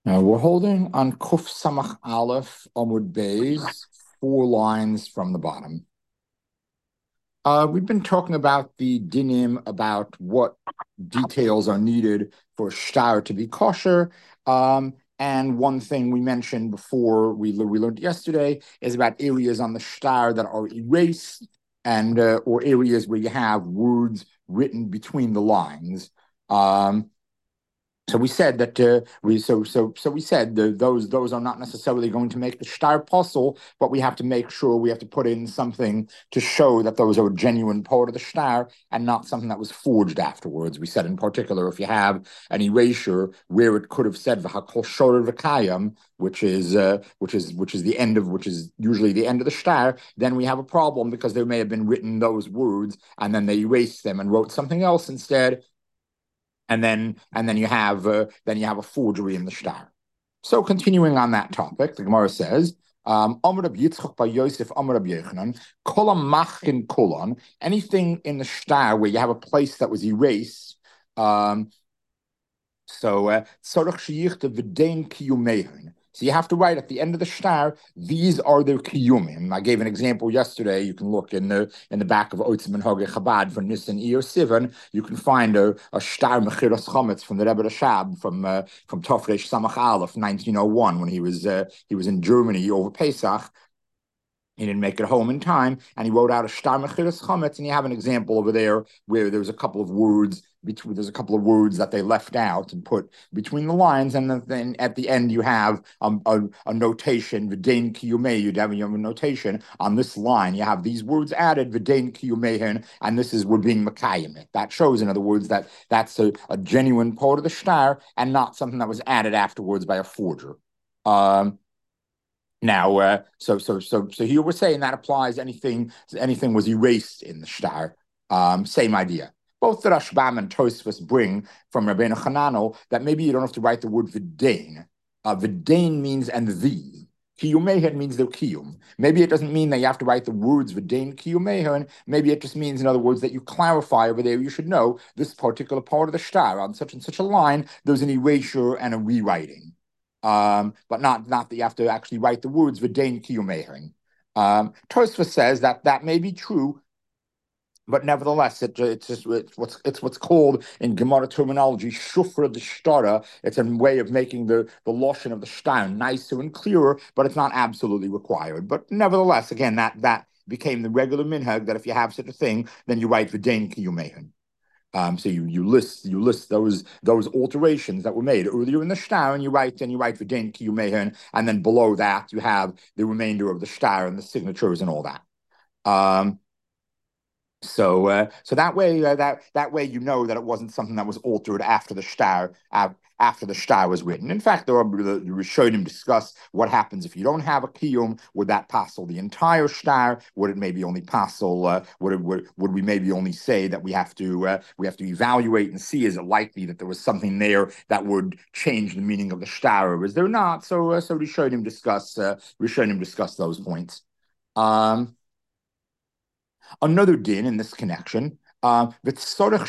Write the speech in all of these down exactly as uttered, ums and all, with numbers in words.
Now we're holding on Kuf Samach Aleph Amud Beis, four lines from the bottom. Uh, we've been talking about the dinim, about what details are needed for shtar to be kosher. Um, and one thing we mentioned before we, we learned yesterday is about areas on the shtar that are erased and uh, or areas where you have words written between the lines. Um, So we said that uh, we so so so we said that those those are not necessarily going to make the shtar puzzle, but we have to make sure we have to put in something to show that those are a genuine part of the shtar and not something that was forged afterwards. We said in particular, if you have an erasure where it could have said v'hakol shorer v'kayam, which is uh, which is which is the end of which is usually the end of the shtar, then we have a problem because there may have been written those words and then they erased them and wrote something else instead, and then and then you have uh, then you have a forgery in the shtar. So continuing on that topic, the Gemara says, um, Amar Rabbi Yitzchak by Yosef, Amar Rabbi Yochanan, Kol Machin Kolon, anything in the shtar where you have a place that was erased. Um, so, uh, Tzorach sheyichta v'dein kiyumehun. So you have to write at the end of the shtar, these are their kiyumim. I gave an example yesterday. You can look in the in the back of Otzim and Hoge Chabad for Nisan Iyar Sivan. You can find a, a shtar mechiras chametz from the Rebbe Rashab from uh, from Tofresh Samach Aleph, nineteen oh one, when he was uh, he was in Germany over Pesach. He didn't make it home in time, and he wrote out a shtar mechiras chametz. And you have an example over there where there's a couple of words between. There's a couple of words that they left out and put between the lines, and then at the end you have um, a, a notation. V'dein kiyumei. You'd have a notation on this line. You have these words added. V'dein kiyumeihin, and this is we're being makayim it. That shows, in other words, that that's a, a genuine part of the shtar and not something that was added afterwards by a forger. Um, now, uh, so so so so here we're saying that applies anything anything was erased in the shtar. Um, same idea. Both the Rashbam and Tosfos bring from Rabbeinu Hananel that maybe you don't have to write the word v'dein. Uh, v'dein means and these. Kiyumehan means the kiyum. Maybe it doesn't mean that you have to write the words v'dein kiyumehan. Maybe it just means, in other words, that you clarify over there. You should know this particular part of the shtar on such and such a line. There's an erasure and a rewriting. Um, but not not that you have to actually write the words v'dein kiyumehin. Um, Tosfos says that that may be true, but nevertheless, it, it's just it's what's it's what's called in Gemara terminology shufra de shtara. It's a way of making the the lashon of the shtar nicer and clearer, but it's not absolutely required. But nevertheless, again, that that became the regular minhag that if you have such a thing, then you write v'dein kiyumehin. Um, so you you list you list those those alterations that were made earlier in the shtar, and you write and you write v'dein kiyumehin, and then below that you have the remainder of the shtar and the signatures and all that. Um, so uh, so that way uh, that that way you know that it wasn't something that was altered after the shtar uh, after the shtar was written. In fact, there are the, the Rishonim discuss what happens if you don't have a kiyum. Would that passel the entire shtar? Would it maybe only passel? Uh, would it would, would we maybe only say that we have to uh, we have to evaluate and see, is it likely that there was something there that would change the meaning of the shtar, or is there not? So uh, so Rishonim discuss uh, Rishonim discuss those points. Um, Another din in this connection, uh, another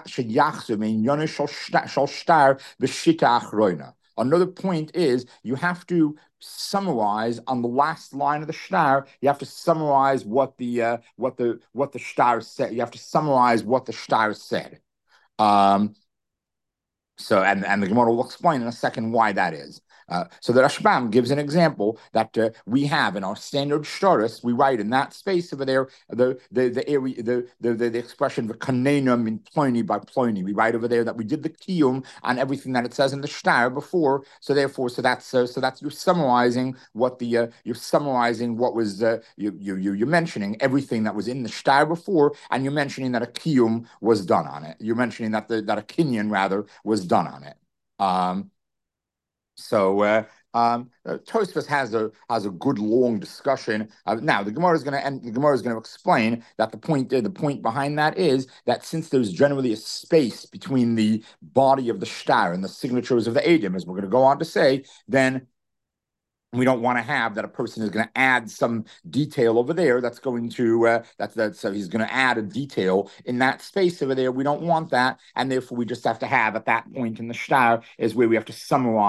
point is you have to summarize on the last line of the shtar. You have to summarize what the uh, what the what the shtar said. You have to summarize what the shtar said. Um, so, and, and the Gemara will explain in a second why that is. Uh, so the Rashbam gives an example that uh, we have in our standard shtaris. We write in that space over there the the the area the the the, the expression v'kanenum in ploni by ploni. We write over there that we did the kiyum on everything that it says in the shtar before. So therefore, so that's uh, so that's you're summarizing what the uh, you're summarizing what was uh, you you you're mentioning everything that was in the shtar before, and you're mentioning that a kiyum was done on it. You're mentioning that the that a kinyan rather was done on it. Um, So uh, um, uh, Tosfos has a has a good long discussion. Uh, now the Gemara is going to end. The Gemara is going to explain that the point uh, the point behind that is that since there's generally a space between the body of the shtar and the signatures of the edim, as we're going to go on to say, then we don't want to have that a person is going to add some detail over there that's going to uh, that's that so he's going to add a detail in that space over there. We don't want that, and therefore we just have to have at that point in the shtar is where we have to summarize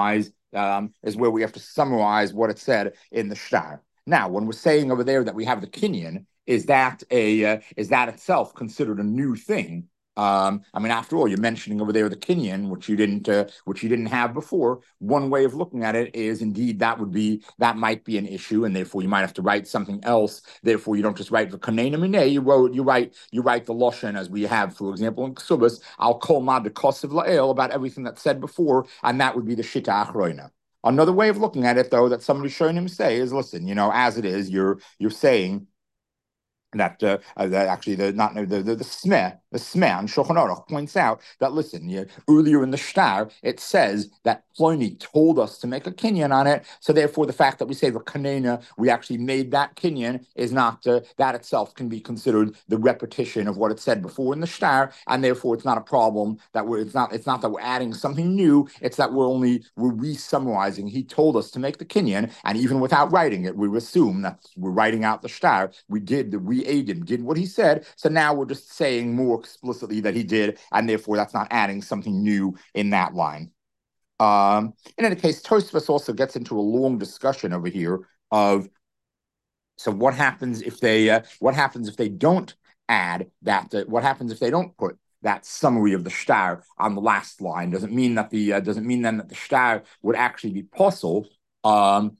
um, is where we have to summarize what it said in the shtar. Now, when we're saying over there that we have the kinyan, is that a uh, is that itself considered a new thing? Um, I mean, after all, you're mentioning over there the kinyan, which you didn't, uh, which you didn't have before. One way of looking at it is, indeed, that would be that might be an issue, and therefore you might have to write something else. Therefore, you don't just write the kanena mineh. You wrote, you write, you write the loshen as we have, for example, in Ksubas, al kol ma de kosev la'el, about everything that's said before, and that would be the shita achroina. Another way of looking at it, though, that somebody showing him say is, listen, you know, as it is, you're you're saying that uh, uh, that actually the not the the, the smeh the smeh on Shulchan Aruch points out that, listen, you, earlier in the shtar it says that Ploni told us to make a kinyan on it, so therefore the fact that we say the kanena we actually made that kinyan is not uh, that itself can be considered the repetition of what it said before in the shtar, and therefore it's not a problem that we're it's not it's not that we're adding something new, it's that we're only we're re-summarizing. He told us to make the kinyan, and even without writing it, we assume that we're writing out the shtar. We did the we Adim did what he said, so now we're just saying more explicitly that he did, and therefore that's not adding something new in that line. Um, in any case, Tosfos also gets into a long discussion over here of so what happens if they uh, what happens if they don't add that uh, what happens if they don't put that summary of the shtar on the last line. Doesn't mean that the uh, doesn't mean then that the shtar would actually be possible. Um,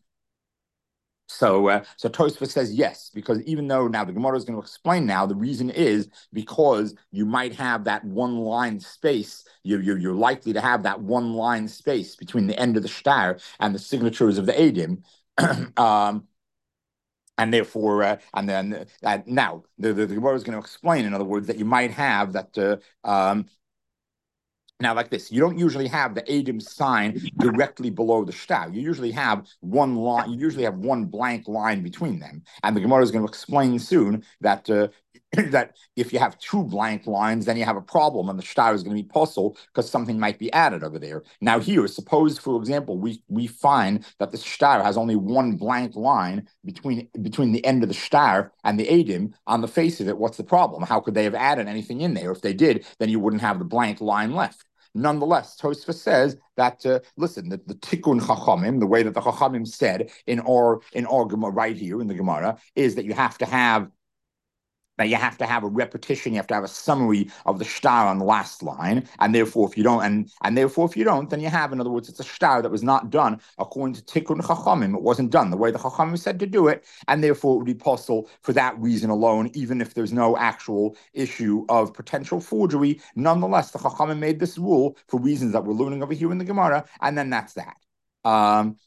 So, uh, so Tosfos says yes, because even though now the Gemara is going to explain now, the reason is because you might have that one line space. You, you're, you're likely to have that one line space between the end of the shtar and the signatures of the Adim. um, and therefore, uh, and then uh, now the, the, the Gemara is going to explain, in other words, that you might have that. Uh, um, Now, like this, you don't usually have the Adim sign directly below the shtar. You usually have one line. You usually have one blank line between them. And the Gemara is going to explain soon that uh, that if you have two blank lines, then you have a problem, and the shtar is going to be possible because something might be added over there. Now, here, suppose, for example, we we find that the shtar has only one blank line between between the end of the shtar and the Adim. On the face of it, what's the problem? How could they have added anything in there? If they did, then you wouldn't have the blank line left. Nonetheless, Tosfos says that uh, listen, the, the Tikkun Chachamim, the way that the Chachamim said in our in our Gemara right here in the Gemara, is that you have to have that you have to have a repetition, you have to have a summary of the shtar on the last line, and therefore if you don't, and and therefore if you don't, then you have, in other words, it's a shtar that was not done according to Tikkun Chachamim. It wasn't done the way the Chachamim said to do it, and therefore it would be possible for that reason alone, even if there's no actual issue of potential forgery. Nonetheless, the Chachamim made this rule for reasons that we're learning over here in the Gemara, and then that's that. Um,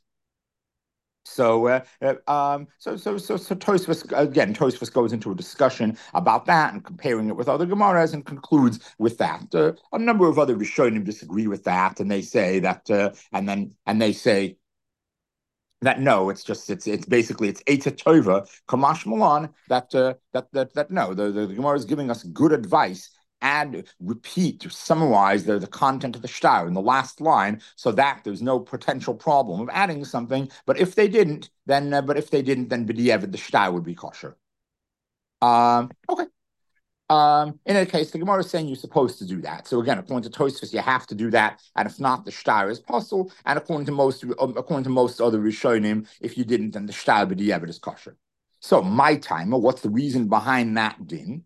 So, uh, uh, um, so, so, so, so Tosfos again. Tosfos goes into a discussion about that and comparing it with other Gemaras, and concludes with that. Uh, a number of other Rishonim disagree with that, and they say that, uh, and then, and they say that no, it's just it's it's basically it's Eitz Tova Kamash Milan that uh, that that that no, the, the the Gemara is giving us good advice. Add, repeat, to summarize the, the content of the shtar in the last line, so that there's no potential problem of adding something. But if they didn't, then uh, but if they didn't, then b'diavad the shtar would be kosher. Um, okay. Um, in any case, the Gemara is saying you're supposed to do that. So again, according to Tosfos, you have to do that, and if not, the shtar is possible. And according to most, um, according to most other Rishonim, if you didn't, then the shtar b'diavad is kosher. So my timer, what's the reason behind that din?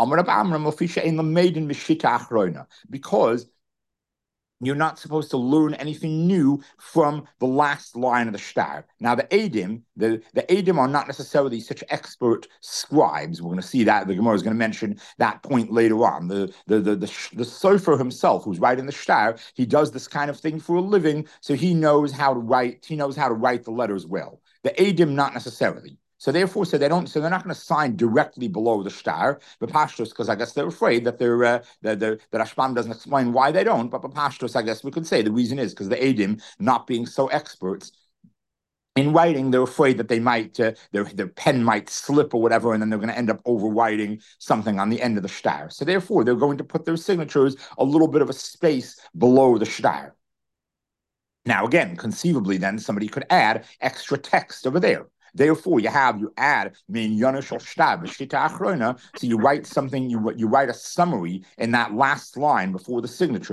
Because you're not supposed to learn anything new from the last line of the shtar. Now, the Adim, the, the Adim are not necessarily such expert scribes. We're going to see that. The Gemara is going to mention that point later on. The the the the, the Sofer himself, who's writing the shtar, he does this kind of thing for a living, so he knows how to write. He knows how to write the letters well. The Adim, not necessarily. So therefore, so they don't, so they're not going to sign directly below the shtar, but Pashtos, because I guess they're afraid that they're uh, that the Rashbam doesn't explain why they don't. But Pashtos, I guess we could say the reason is because the Adim, not being so experts in writing, they're afraid that they might uh, their their pen might slip or whatever, and then they're going to end up overwriting something on the end of the shtar. So therefore, they're going to put their signatures a little bit of a space below the shtar. Now, again, conceivably, then somebody could add extra text over there. Therefore, you have you add min yonushal shtab shita achrona. So you write something, you you write a summary in that last line before the signatures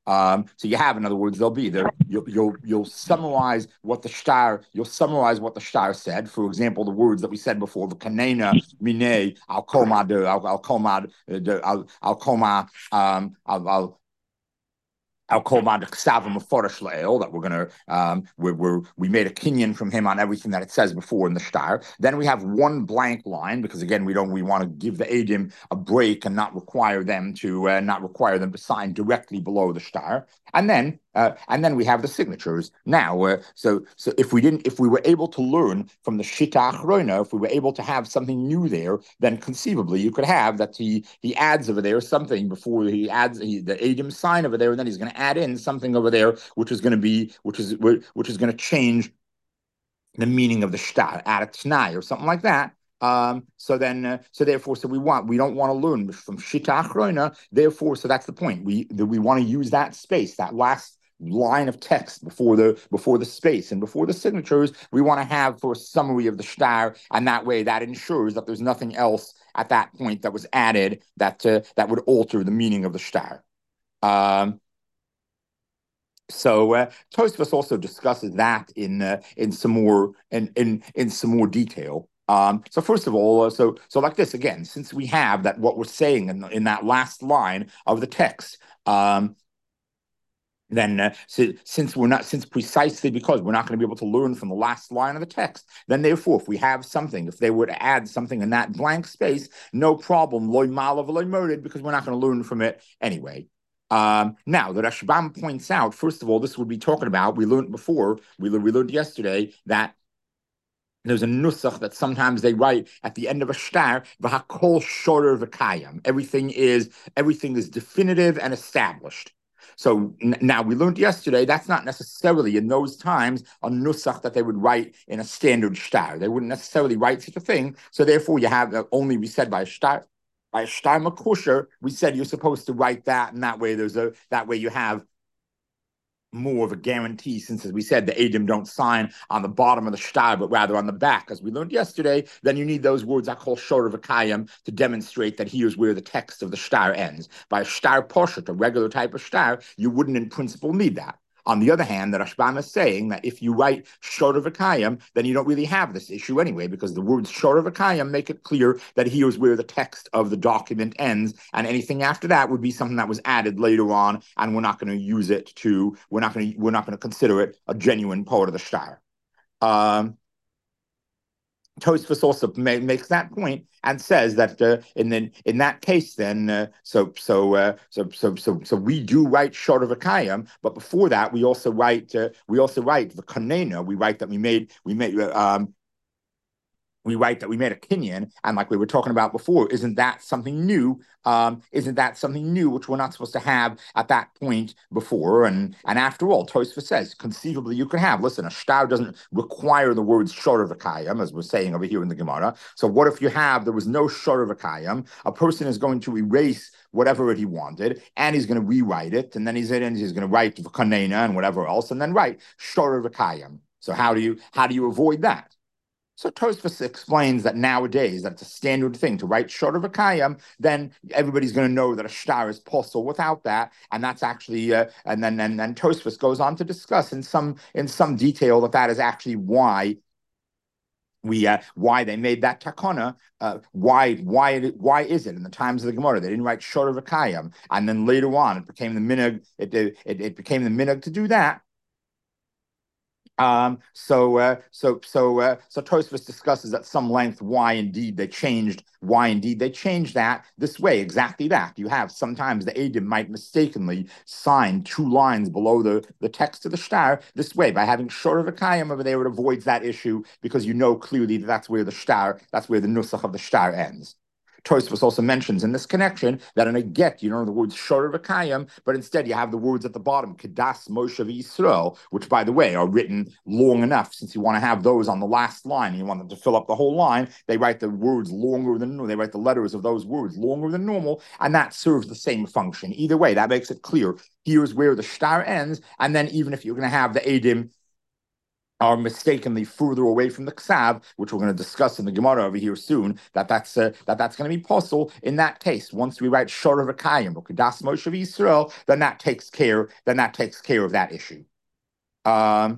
Um, so you have, in other words, they'll be there. You'll you'll you'll summarize what the shtar. You'll summarize what the shtar said. For example, the words that we said before: the kanena mine al koma de al al koma al al koma um al al I'll call my that we're gonna um we're, we're we made a kinyan from him on everything that it says before in the shtar. Then we have one blank line because again we don't we want to give the Adim a break and not require them to uh, not require them to sign directly below the shtar. And then uh, and then we have the signatures. Now, uh, so so if we didn't if we were able to learn from the Shita Achrona, if we were able to have something new there, then conceivably you could have that he he adds over there something before he adds he, the Adim sign over there, and then he's going to add in something over there, which is going to be which is which is going to change the meaning of the shtar, add a t'nai or something like that. Um, so then, uh, so therefore, so we want, we don't want to learn from Shita Achrona. Therefore, so that's the point. We the, we want to use that space, that last line of text before the before the space and before the signatures. We want to have for a summary of the shtar, and that way, that ensures that there's nothing else at that point that was added that uh, that would alter the meaning of the shtar. Um, So uh, Tosfos also discusses that in uh, in some more in in in some more detail. Um, so first of all, uh, so so like this again, since we have that what we're saying in in that last line of the text, um, then uh, so, since we're not since precisely because we're not going to be able to learn from the last line of the text, then therefore, if we have something, if they were to add something in that blank space, no problem, loy malav loy murdered, because we're not going to learn from it anyway. Um, now, the Rashbam points out, first of all, this would be talking about, we learned before, we, we learned yesterday that there's a nusach that sometimes they write at the end of a shtar, v'hakol shorer v'kayam. Everything is, everything is definitive and established. So n- now we learned yesterday that's not necessarily in those times a nusach that they would write in a standard shtar. They wouldn't necessarily write such a thing. So therefore, you have uh, only be said by a shtar. By a shtar makusher, we said you're supposed to write that, and that way there's a that way you have more of a guarantee, since, as we said, the Adim don't sign on the bottom of the shtar, but rather on the back, as we learned yesterday. Then you need those words I call shor of akayim to demonstrate that here's where the text of the shtar ends. By a shtar poshet, a regular type of shtar, you wouldn't in principle need that. On the other hand, the Rashbam is saying that if you write Shor of Akayim, then you don't really have this issue anyway, because the words Shor of Akayim make it clear that here's where the text of the document ends, and anything after that would be something that was added later on, and we're not going to use it to, we're not going to, we're not going to consider it a genuine part of the shtar. Um, Tosfos also ma- makes that point and says that uh, in the, in that case, then uh, so so uh, so so so so we do write short of a kayam, but before that we also write uh, we also write the kanena. We write that we made we made um, we write that we made a kinyan, and like we were talking about before, isn't that something new? Um, isn't that something new which we're not supposed to have at that point before? And and after all, Tosfos says conceivably you could have. Listen, a shtar doesn't require the words shor of a kayam, as we're saying over here in the Gemara. So what if you have there was no shor of a kayam? A person is going to erase whatever he wanted, and he's going to rewrite it, and then he's in, and he's going to write the kanena and whatever else, and then write shor of a kayam. So how do you how do you avoid that? So Tosfos explains that nowadays that it's a standard thing to write short of a kayam, then everybody's going to know that a shtar is possible without that, and that's actually uh, and then and then Tosfos goes on to discuss in some in some detail that that is actually why we uh, why they made that takana. Uh, why why why is it in the times of the Gemara they didn't write short of a kayam, and then later on it became the minhag it, it it became the minhag to do that. Um, so, uh, so, so, uh, so Tosfos discusses at some length why indeed they changed, why indeed they changed that this way, exactly that. You have sometimes the Adim might mistakenly sign two lines below the, the text of the shtar this way. By having short of a kayam over there, it avoids that issue because you know clearly that that's where the shtar, that's where the nusach of the shtar ends. Tosfos also mentions in this connection that in a get, you don't have the words shor of a kayam, but instead you have the words at the bottom, kedas Moshe Yisrael, which, by the way, are written long enough. Since you want to have those on the last line, and you want them to fill up the whole line, they write the words longer than normal. They write the letters of those words longer than normal, and that serves the same function. Either way, that makes it clear. Here's where the shtar ends, and then even if you're going to have the Adim are mistakenly further away from the ksav, which we're going to discuss in the Gemara over here soon, that that's uh, that that's going to be possible. In that case, once we write Shor V'Kayim or Kedas Moshe Yisrael, then that takes care then that takes care of that issue. Um,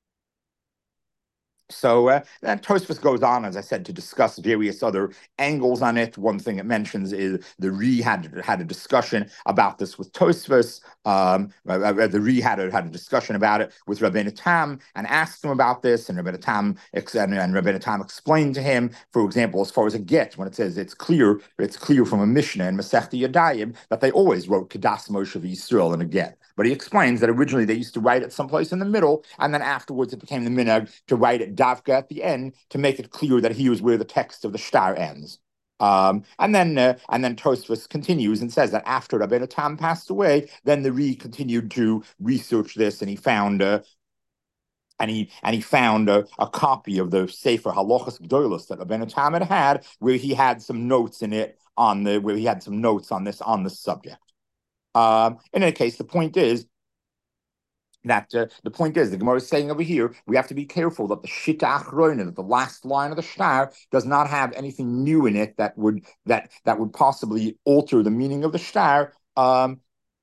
So uh, then Tosfos goes on, as I said, to discuss various other angles on it. One thing it mentions is the Ri had had a discussion about this with Tosfos. Um, the Ri had a, had a discussion about it with Rabbeinu Tam and asked him about this, and Rabbeinu Tam and, and Rabbeinu Tam explained to him, for example, as far as a get, when it says it's clear, it's clear from a Mishnah in Masechta Yadayim that they always wrote Kedas Moshe Yisrael in a get. But he explains that originally they used to write it someplace in the middle, and then afterwards it became the minhag to write it davka at the end to make it clear that he was where the text of the shtar ends. Um, and then uh, and then Tosfos continues and says that after Rabbeinu Tam passed away, then the Ri continued to research this, and he found uh, and he and he found a, a copy of the Sefer Halachas Gdolos that Rabbeinu Tam had had, where he had some notes in it on the where he had some notes on this on this subject. Um, in any case, the point is that uh, the point is, the Gemara is saying over here, we have to be careful that the Shita Achrona, that the last line of the shtar, does not have anything new in it that would that that would possibly alter the meaning of the shtar. Um,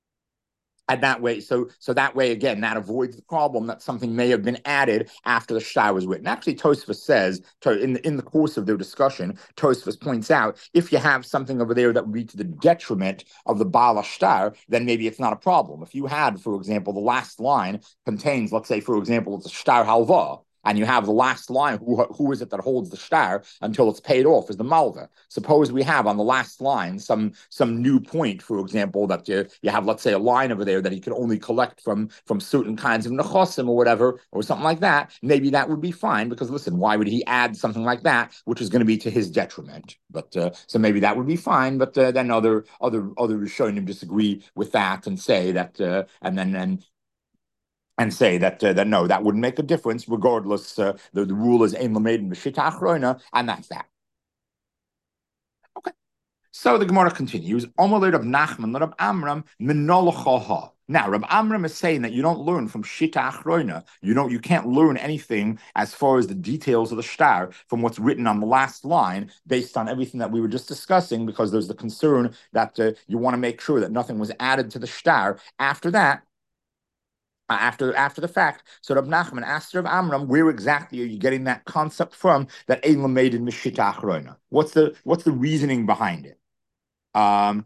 and that way, so so that way again, that avoids the problem that something may have been added after the shtar was written. Actually, Tosfos says in the, in the course of their discussion, Tosfos points out if you have something over there that would be to the detriment of the Baal shtar, then maybe it's not a problem. If you had, for example, the last line contains, let's say, for example, it's a shtar halva, and you have the last line, who, who is it that holds the shtar until it's paid off, is the malva. Suppose we have on the last line some some new point, for example, that you, you have, let's say, a line over there that he could only collect from, from certain kinds of nechosim or whatever, or something like that. Maybe that would be fine, because listen, why would he add something like that, which is going to be to his detriment? But uh, so maybe that would be fine, but uh, then other other other Rishonim disagree with that and say that, uh, and then and and say that uh, that no, that wouldn't make a difference regardless. Uh, the, the rule is ein lameid b'shita achrona, and that's that. Okay. So the Gemara continues. Omer Rav Nachman Rav Amram minolochaha. Now, Rav Amram is saying that you don't learn from Shita Achrona. You don't. You can't learn anything as far as the details of the shtar from what's written on the last line, based on everything that we were just discussing, because there's the concern that uh, you want to make sure that nothing was added to the shtar after that. Uh, after after the fact. So Rav Nachman asked Rav Amram, where exactly are you getting that concept from that ein lameid in Mishita Achrona? What's the what's the reasoning behind it? Um,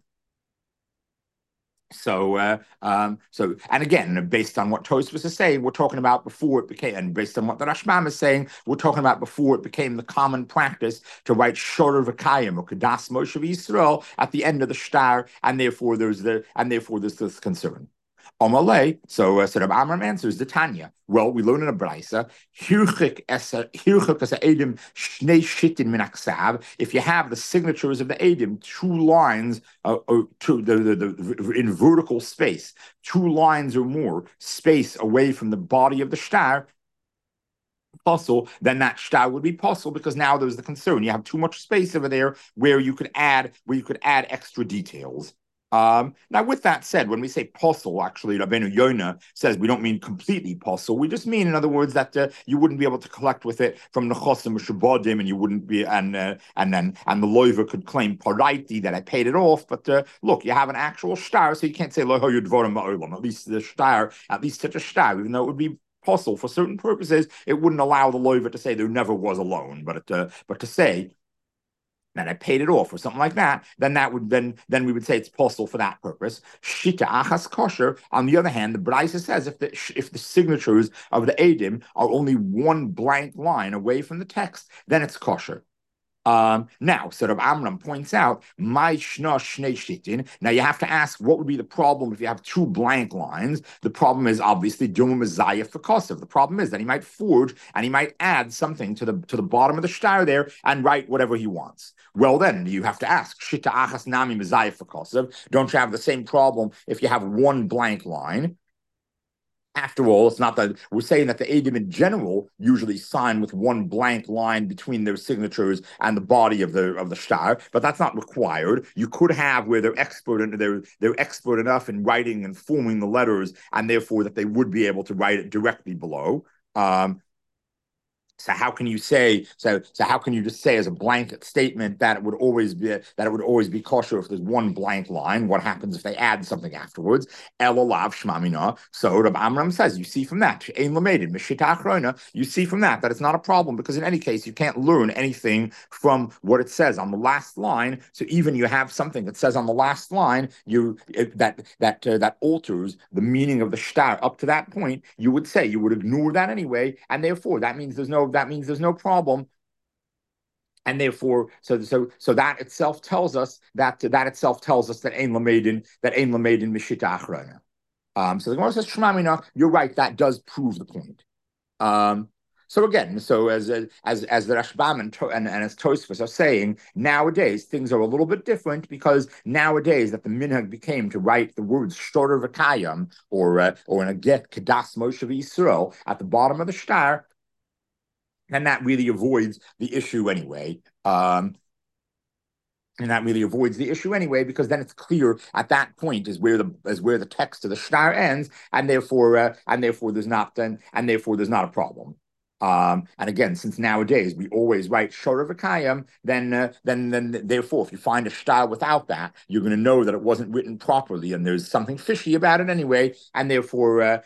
so uh, um, so and again, based on what Tosfos is saying, we're talking about before it became, and based on what the Rashbam is saying, we're talking about before it became the common practice to write Shor V'Kayim or Kedas Moshe Yisrael at the end of the shtar, and therefore there's the and therefore there's this concern. Omalei, so uh, so Rabbi Amram answers the Tanya. Well, we learn in a brisa, if you have the signatures of the Edim, two lines, uh, or two, the, the, the, in vertical space, two lines or more space away from the body of the shtar, puzzle, then that shtar would be puzzle, because now there's the concern. You have too much space over there where you could add where you could add extra details. Um, now, with that said, when we say posel, actually, Rabbeinu Yonah says we don't mean completely posel. We just mean, in other words, that uh, you wouldn't be able to collect with it from nechosim or shabadim, and you wouldn't be, and uh, and then and the loiver could claim paraiti that I paid it off. But uh, look, you have an actual shtar, so you can't say loho yudvorim ma'olam. At least the shtar, at least such a shtar, even though it would be possible for certain purposes, it wouldn't allow the loiver to say there never was a loan, but it, uh, but to say that I paid it off or something like that, then that would then then we would say it's possible for that purpose. Shita achas kosher. On the other hand, the Brisa says if the if the signatures of the Edim are only one blank line away from the text, then it's kosher. Um, now, so Rav Amram points out, my shna shnei shitin. Now you have to ask, what would be the problem if you have two blank lines? The problem is obviously Duma Messiah for Kosev. The problem is that he might forge and he might add something to the to the bottom of the shtar there and write whatever he wants. Well, then you have to ask, Shita achas nami Messiah for Kosev. Don't you have the same problem if you have one blank line? After all, it's not that we're saying that the Edim in general usually sign with one blank line between their signatures and the body of the of the shtar, but that's not required. You could have where they're expert and they're they're expert enough in writing and forming the letters, and therefore that they would be able to write it directly below. Um, So how can you say so? So how can you just say as a blanket statement that it would always be that it would always be kosher if there's one blank line? What happens if they add something afterwards? Elolav shmamina. So Rabbi Amram says, you see from that ein lamedin mishita achrona. You see from that that it's not a problem because in any case you can't learn anything from what it says on the last line. So even you have something that says on the last line, you that that uh, that alters the meaning of the shtar up to that point. You would say you would ignore that anyway, and therefore that means there's no that means there's no problem. And therefore, so so so that itself tells us that that itself tells us that ein lamedin that ein lamedin mishita achrona. Um, so the Gemara says, Shema, you're right. That does prove the point. Um, so again, so as as as the Rashbam and, and, and as Tosfos are saying, nowadays things are a little bit different because nowadays that the minhag became to write the words shorter v'kayam or uh, or in a get kedas Moshe Yisrael at the bottom of the shtar, and that really avoids the issue anyway. Um, and that really avoids the issue anyway, because then it's clear at that point is where the is where the text of the shtar ends, and therefore uh, and therefore there's not then and therefore there's not a problem. Um, and again, since nowadays we always write shor v'kayam, then uh, then then therefore if you find a shtar without that, you're going to know that it wasn't written properly, and there's something fishy about it anyway, and therefore. Uh,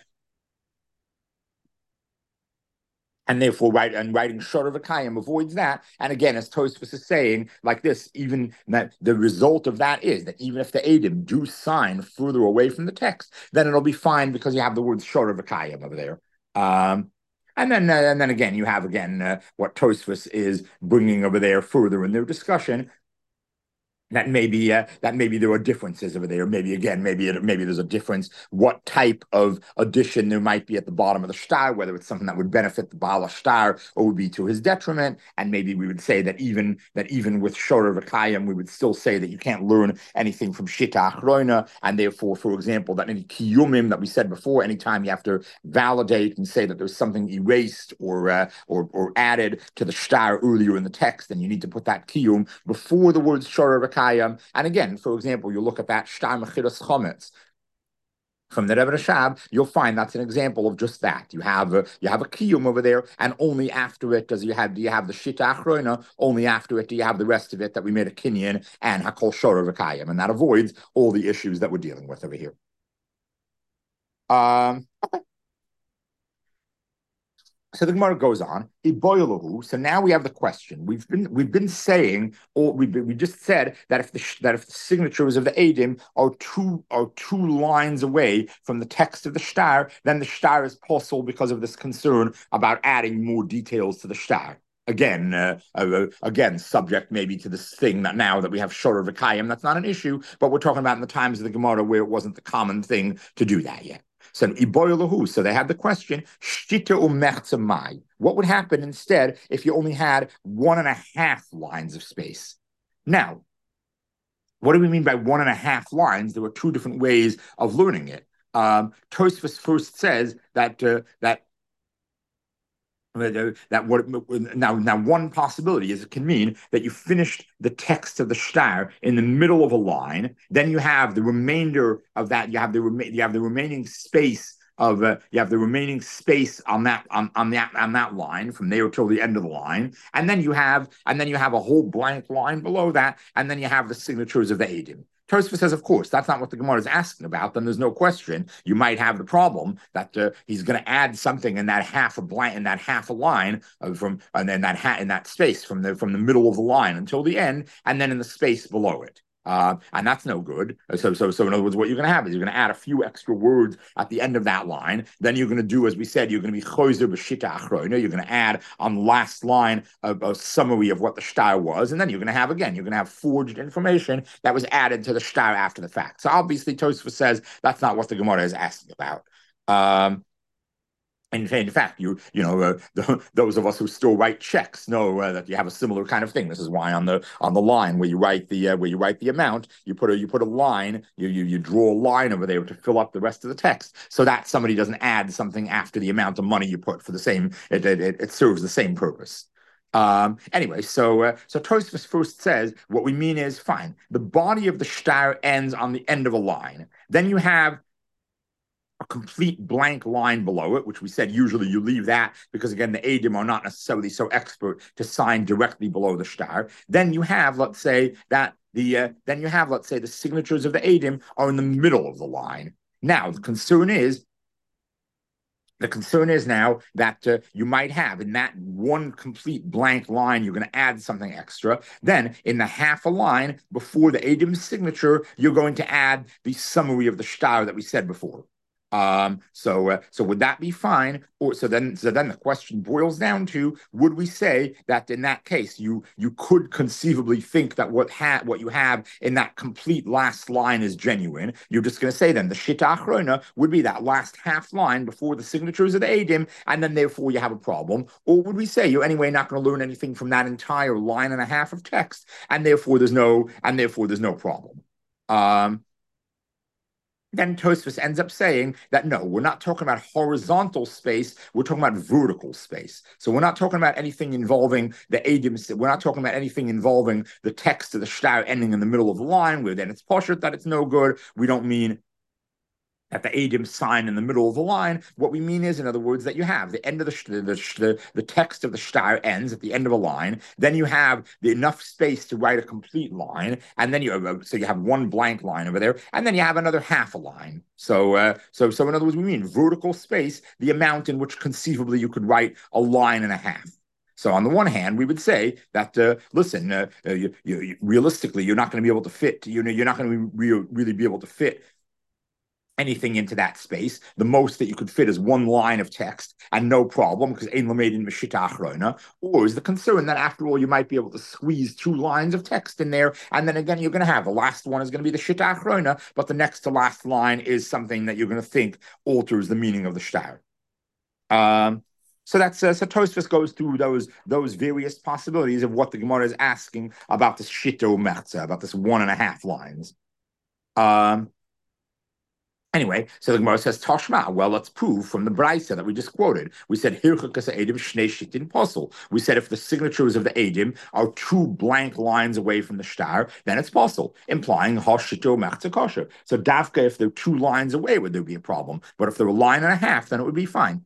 And therefore, write and writing short of a kayim avoids that. And again, as Tosfos is saying, like this, even that the result of that is that even if the Eidim do sign further away from the text, then it'll be fine because you have the words short of a kayim over there. Um, and then, uh, and then again, you have again uh, what Tosfos is bringing over there further in their discussion. That maybe uh, that maybe there are differences over there. Maybe again, maybe it, maybe there's a difference. What type of addition there might be at the bottom of the shtar, whether it's something that would benefit the Baal shtar or would be to his detriment. And maybe we would say that even that even with shor v'kayim, we would still say that you can't learn anything from shita achrona, and therefore, for example, that any kiyumim that we said before, anytime you have to validate and say that there's something erased or uh, or or added to the shtar earlier in the text, then you need to put that kiyum before the words shor v'kayim. And again, for example, you look at that shtar mechiras chometz from the Rebbe Rashab, you'll find that's an example of just that. You have a, you have a kiyum over there, and only after it does you have do you have the shita achrona. Only after it do you have the rest of it that we made a kinyan and hakol shor v'kayim, and that avoids all the issues that we're dealing with over here. Um, okay. So the Gemara goes on. So now we have the question. We've been we've been saying, or we we just said that if the that if the signatures of the Eidim are two are two lines away from the text of the shtar, then the shtar is possible because of this concern about adding more details to the shtar. Again, uh, uh, again, subject maybe to this thing that now that we have shor v'kayim, that's not an issue. But we're talking about in the times of the Gemara where it wasn't the common thing to do that yet. So, so they had the question, what would happen instead if you only had one and a half lines of space? Now, what do we mean by one and a half lines? There were two different ways of learning it. Um, Tosfos first says that uh, that that what now now one possibility is it can mean that you finished the text of the shtar in the middle of a line, then you have the remainder of that you have the rem- you have the remaining space of uh, you have the remaining space on that on, on that on that line from there till the end of the line, and then you have and then you have a whole blank line below that, and then you have the signatures of the Eidim. Tosfos says, of course, that's not what the Gemara is asking about. Then there's no question. You might have the problem that uh, he's going to add something in that half a blank, in that half a line uh, from, and then that hat in that space from the from the middle of the line until the end, and then in the space below it. Uh, and that's no good. So, so, so in other words, what you're going to have is you're going to add a few extra words at the end of that line. Then you're going to do, as we said, you're going to be chozer b'shita achrona. You're going to add on the last line a, a summary of what the shtar was, and then you're going to have again, you're going to have forged information that was added to the shtar after the fact. So obviously, Tosfos says that's not what the Gemara is asking about. Um, In, in fact, you you know uh, the, those of us who still write checks know uh, that you have a similar kind of thing. This is why on the on the line where you write the uh, where you write the amount, you put a you put a line, you you you draw a line over there to fill up the rest of the text, so that somebody doesn't add something after the amount of money you put for the same. It it, it serves the same purpose. Um, anyway, so uh, so Tosfos first says what we mean is fine. The body of the shtar ends on the end of a line. Then you have a complete blank line below it, which we said usually you leave that because, again, the Eidim are not necessarily so expert to sign directly below the star. Then you have, let's say, that the uh, then you have, let's say, the signatures of the Eidim are in the middle of the line. Now, the concern is The concern is now that uh, you might have in that one complete blank line, you're going to add something extra. Then in the half a line before the Eidim signature, you're going to add the summary of the star that we said before. Um, so, uh, so would that be fine? Or so then, so then the question boils down to: would we say that in that case, you you could conceivably think that what ha- what you have in that complete last line is genuine? You're just going to say then the Shita Achrona would be that last half line before the signatures of the Eidim, and then therefore you have a problem. Or would we say you're anyway not going to learn anything from that entire line and a half of text, and therefore there's no and therefore there's no problem? Um, Then Tosfos ends up saying that no, we're not talking about horizontal space, we're talking about vertical space. So we're not talking about anything involving the Eidim, we're not talking about anything involving the text of the shtar ending in the middle of the line, where then it's poshut that it's no good. We don't mean at the Eidim sign in the middle of the line. What we mean is, in other words, that you have the end of the the, the, the text of the shtar ends at the end of a line. Then you have the enough space to write a complete line, and then you have, so you have one blank line over there, and then you have another half a line. So, uh, so, so in other words, we mean vertical space, the amount in which conceivably you could write a line and a half. So on the one hand, we would say that, uh, listen, uh, uh, you, you, realistically, you're not going to be able to fit, you know, you're not going to re- really be able to fit anything into that space. The most that you could fit is one line of text, and no problem, because ein lamed in Meshita Achrona. Or is the concern that after all you might be able to squeeze two lines of text in there, and then again you're going to have the last one is going to be the Shita Achrona, but the next to last line is something that you're going to think alters the meaning of the shtar. Um, so that's uh, so Tosfos goes through those those various possibilities of what the Gemara is asking about this shito merza, about this one and a half lines. Um, Anyway, so the Gemara says, Tashma, well, let's prove from the Brisa that we just quoted. We said, Hirchakas Eidim Shnei Shitin Posel. We said if the signatures of the Eidim are two blank lines away from the shtar, then it's Posel, implying Hoshito Machza Kosher. So Davka, if they're two lines away, would there be a problem? But if they're a line and a half, then it would be fine.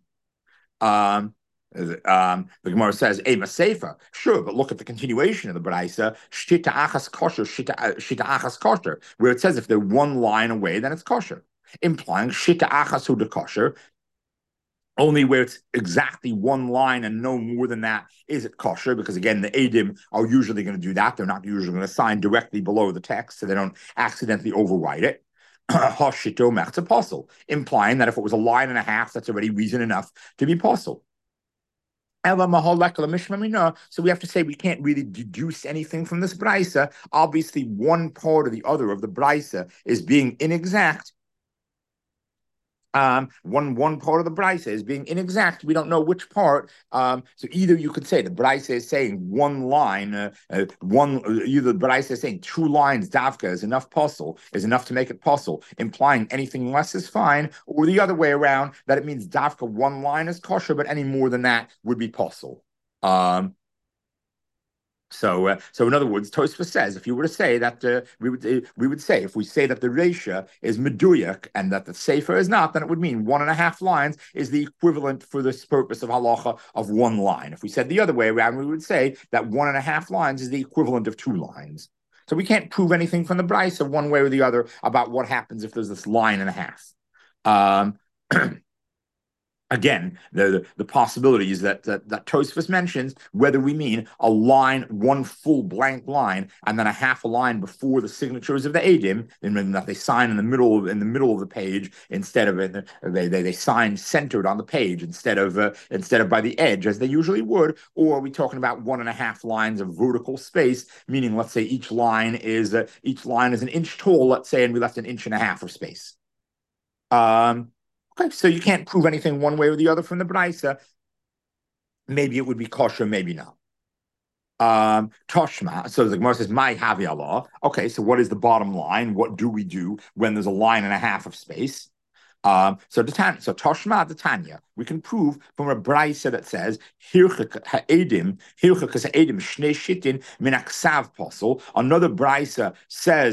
Um, Um, the Gemara says, Ema Sefer. Sure, but look at the continuation of the Braisa, Shita Achas Kosher, Shita, shita Achas Kosher, where it says if they're one line away, then it's kosher, implying Shita Achas Hu de Kosher. Only where it's exactly one line and no more than that is it kosher, because again, the Eidim are usually going to do that. They're not usually going to sign directly below the text, so they don't accidentally overwrite it. Hoshito Mechza Posel, implying that if it was a line and a half, that's already reason enough to be Posel. So we have to say we can't really deduce anything from this Braisa. Obviously, one part or the other of the Braisa is being inexact. Um, one one part of the Braisa is being inexact. We don't know which part. Um, so either you could say the Braisa is saying one line, uh, uh, one either the Braisa is saying two lines, Davka is enough puzzle, is enough to make it puzzle, implying anything less is fine, or the other way around, that it means Davka one line is kosher, but any more than that would be puzzle. Um, So, uh, so in other words, Tosfos says, if you were to say that, uh, we would uh, we would say, if we say that the Reisha is Meduyak and that the Sefer is not, then it would mean one and a half lines is the equivalent for this purpose of halacha of one line. If we said the other way around, we would say that one and a half lines is the equivalent of two lines. So we can't prove anything from the Braisa one way or the other about what happens if there's this line and a half. Um, Again, the, the possibilities that, that that Tosfos mentions, whether we mean a line, one full blank line, and then a half a line before the signatures of the Eidim, and that they sign in the middle of, in the middle of the page instead of it, they, they they sign centered on the page instead of uh, instead of by the edge as they usually would, or are we talking about one and a half lines of vertical space, meaning let's say each line is uh, each line is an inch tall, let's say, and we left an inch and a half of space. Um. Okay, so you can't prove anything one way or the other from the Braisa. Maybe it would be kosher, maybe not. Um, Toshma, so the Gemara says, "My Havi Allah." Okay, so what is the bottom line? What do we do when there's a line and a half of space? Um, so Tanya, so Toshma the Tanya, we can prove from a Braisa that says Hirchak ha'edim, Hirchak ha'edim shnei shitin min aksav posel. Another Braisa says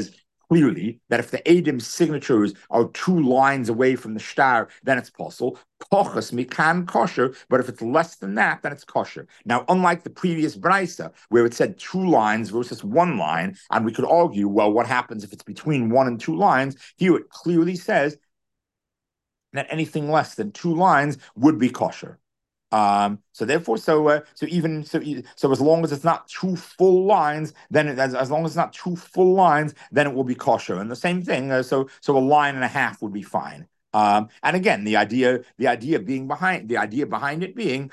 clearly that if the Adim's signatures are two lines away from the star, then it's possible. Kochas mikan kosher, but if it's less than that, then it's kosher. Now, unlike the previous brisa, where it said two lines versus one line, and we could argue, well, what happens if it's between one and two lines? Here it clearly says that anything less than two lines would be kosher. Um, so therefore, so uh, so even so, so as long as it's not two full lines, then it, as as long as it's not two full lines, then it will be kosher. And the same thing, uh, so so a line and a half would be fine. Um, and again, the idea the idea being behind the idea behind it being,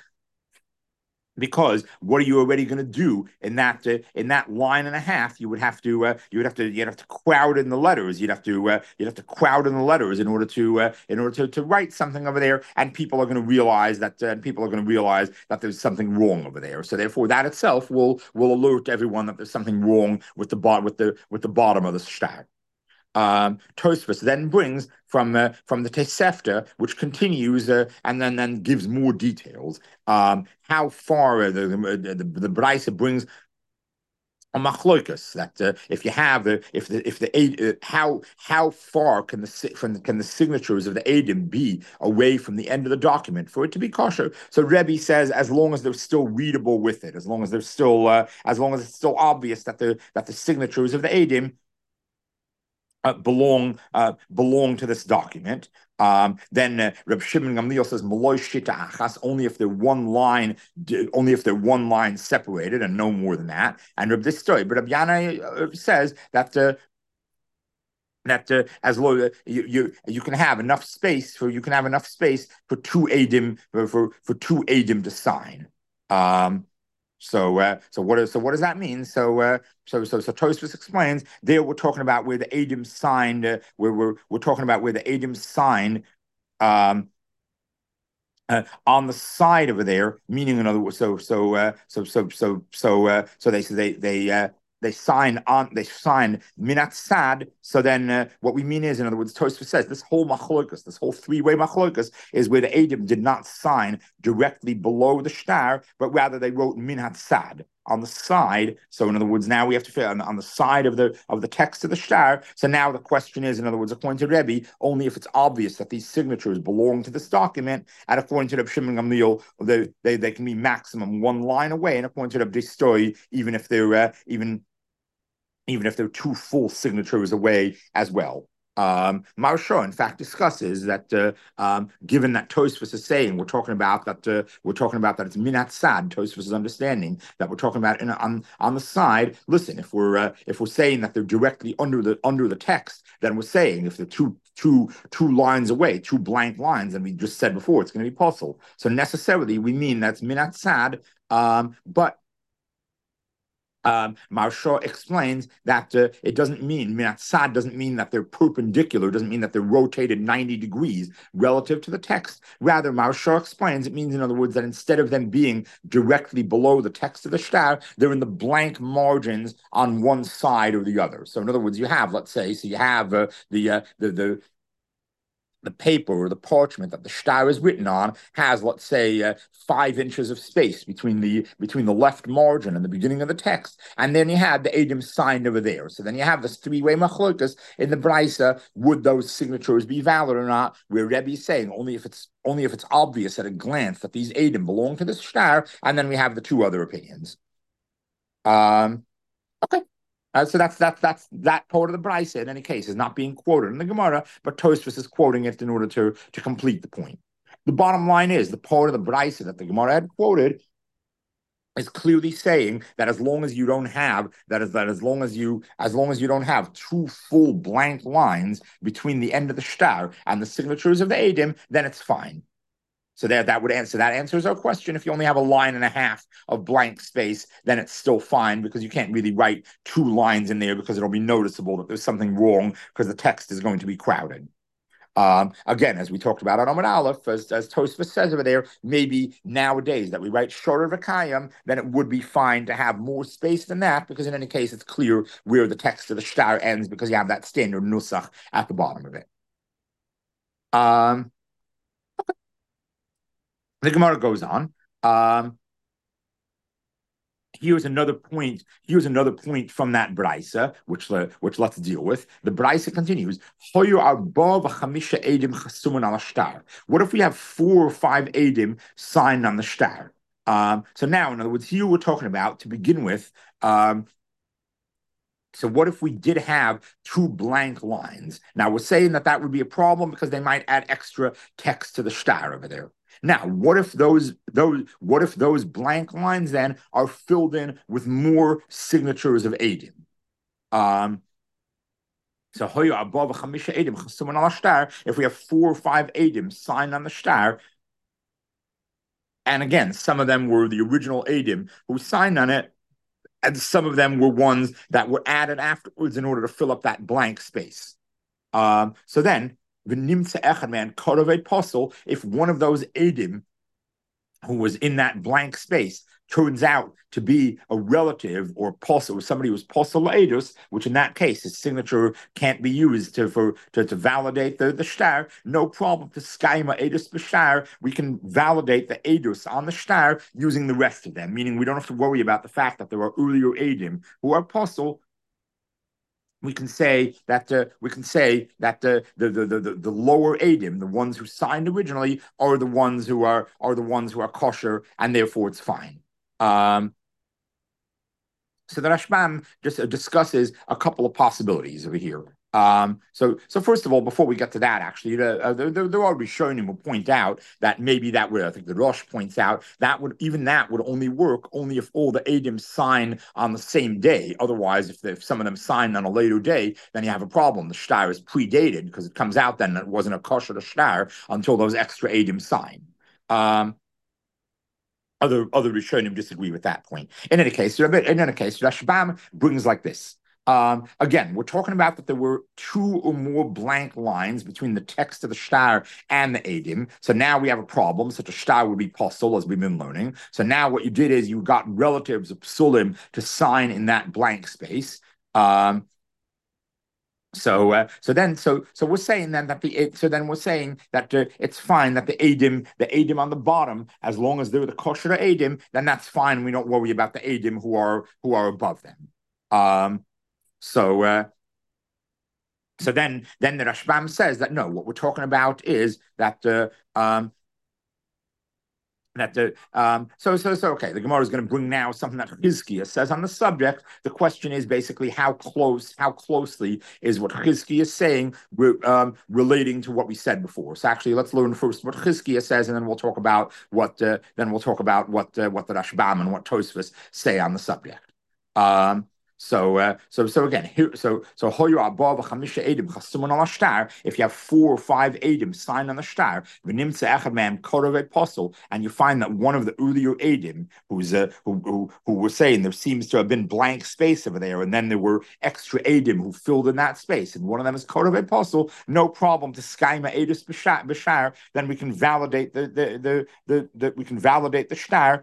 because what are you already going to do in that uh, in that line and a half? You would have to uh, you would have to you'd have to crowd in the letters. You'd have to uh, you'd have to crowd in the letters in order to uh, in order to, to write something over there, and people are going to realize that uh, and people are going to realize that there's something wrong over there. So therefore, that itself will will alert everyone that there's something wrong with the bot with the with the bottom of the stack. Um, Tosfos then brings from uh, from the Tosefta, which continues uh, and then then gives more details. Um, how far uh, the the, the, the Braisa brings a machlokas that uh, if you have the if the if the uh, how how far can the from the, can the signatures of the Adim be away from the end of the document for it to be kosher? So Rebbe says as long as they're still readable with it, as long as they're still uh, as long as it's still obvious that the that the signatures of the Adim Uh, belong uh, belong to this document. Um, then uh, Reb Shimon Gamliel says Maloi Shita Achas, only if they're one line, only if they're one line separated and no more than that. And Reb Distoy, but Reb Yana uh, says that uh, that uh, as low uh, you, you you can have enough space for you can have enough space for two adim for for, for two adim to sign. Um, so, uh, so what is so what does that mean? So, uh, so so so Tosfos explains there we're talking about where the Adim signed, uh, where we're we're talking about where the Adim signed um, uh, on the side over there, meaning in other words, so so uh, so so so so uh, so they so they they uh, they sign on they sign minat sad. So then uh, what we mean is, in other words, Tosfos says this whole machlokas, this whole three-way machlokas is where the Adim did not sign directly below the shtar, but rather they wrote minat sad on the side. So in other words, now we have to fit on, on the side of the of the text of the shtar. So now the question is, in other words, according to Rebbe, only if it's obvious that these signatures belong to this document, and according to the Shimon Gamliel, they, they they can be maximum one line away, and according to the story, even if they're uh, even even if they're two full signatures away as well. Um, Maharsha, in fact, discusses that uh, um, given that Tosfos is saying we're talking about that uh, we're talking about that it's minat sad, Tosfos' understanding that we're talking about in, on on the side. Listen, if we're uh, if we're saying that they're directly under the under the text, then we're saying if they're two two two lines away, two blank lines, and we just said before it's going to be possible. So necessarily we mean that's minat sad, um, but Um, Maharsha explains that uh, it doesn't mean minatzad doesn't mean that they're perpendicular, doesn't mean that they're rotated ninety degrees relative to the text. Rather, Maharsha explains it means, in other words, that instead of them being directly below the text of the shtar, they're in the blank margins on one side or the other. So, in other words, you have, let's say, so you have uh, the uh, the the the paper or the parchment that the shtar is written on has, let's say, uh, five inches of space between the between the left margin and the beginning of the text, and then you have the Adim signed over there. So then you have this three-way machlokas in the Brisa. Would those signatures be valid or not? Where Rebbe is saying only if it's only if it's obvious at a glance that these Adim belong to this shtar, and then we have the two other opinions. Um, okay. Uh, so that's that's that's that part of the Brisa. In any case, is not being quoted in the Gemara, but Tosfos is quoting it in order to to complete the point. The bottom line is the part of the Brisa that the Gemara had quoted is clearly saying that as long as you don't have that is that as long as you as long as you don't have two full blank lines between the end of the shtar and the signatures of the Adim, then it's fine. So that that would answer that answers our question. If you only have a line and a half of blank space, then it's still fine because you can't really write two lines in there because it'll be noticeable that there's something wrong because the text is going to be crowded. Um, again, as we talked about on Amud Aleph, as, as Tosfos says over there, maybe nowadays that we write shorter v'kayim, then it would be fine to have more space than that because in any case it's clear where the text of the shtar ends because you have that standard nusach at the bottom of it. Um, The Gemara goes on. Um, Here's another point. Here's another point from that brisa, which uh, which let's deal with. The brisa continues. What if we have four or five edim signed on the shtar? Um, so now, in other words, here we're talking about to begin with. Um, so what if we did have two blank lines? Now we're saying that that would be a problem because they might add extra text to the shtar over there. Now, what if those those what if those blank lines then are filled in with more signatures of edim? Um, so if we have four or five edim signed on the shtar, and again, some of them were the original edim who signed on it, and some of them were ones that were added afterwards in order to fill up that blank space. Um, so then, v'nimtza echad man korovei posel, if one of those edim who was in that blank space turns out to be a relative or posel, or somebody who was posel edus, which in that case his signature can't be used to for to, to validate the, the shtar, no problem to skaima edus b'shtar, we can validate the edus on the shtar using the rest of them, meaning we don't have to worry about the fact that there are earlier edim who are posel. We can say that uh, we can say that the, the the the the lower edim, the ones who signed originally, are the ones who are are the ones who are kosher, and therefore it's fine. Um, so the Rashbam just uh, discusses a couple of possibilities over here. Um, so, so first of all, before we get to that, actually, the, uh, there, there are Rishonim will point out that maybe that would, I think the Rosh points out, that would, even that would only work only if all the Edim sign on the same day. Otherwise, if, the, if some of them sign on a later day, then you have a problem. The shtar is predated because it comes out then that it wasn't a kosher shtar until those extra Edim sign. Um, Other other Rishonim disagree with that point. In any case, in any case, Rashbam brings like this. Um, again, we're talking about that there were two or more blank lines between the text of the shtar and the edim. So now we have a problem. Such a shtar would be posel, as we've been learning. So now what you did is you got relatives of psulim to sign in that blank space. Um, So, uh, so then, so so we're saying then that the so then we're saying that uh, it's fine that the edim, the edim on the bottom, as long as they're the kosher edim, then that's fine. We don't worry about the edim who are who are above them. Um, so, uh, so then, then the Rashbam says that no, what we're talking about is that uh, um, that the um, so so so okay. The Gemara is going to bring now something that Chizkiah says on the subject. The question is basically how close, how closely is what Chizkiah is saying um, relating to what we said before. So actually, let's learn first what Chizkiah says, and then we'll talk about what uh, then we'll talk about what uh, what the Rashbam and what Tosfos say on the subject. Um, So, uh, so, so again, here, so, so hoyu above chamisha edim chasumun al shtar. If you have four or five edim signed on the shtar, v'nimtza echad ma'am korove posel, and you find that one of the earlier edim, who's uh, who who who were saying there seems to have been blank space over there, and then there were extra edim who filled in that space, and one of them is korove posel. No problem to skaima edus b'shar. Then we can validate the the the the, the we can validate the shtar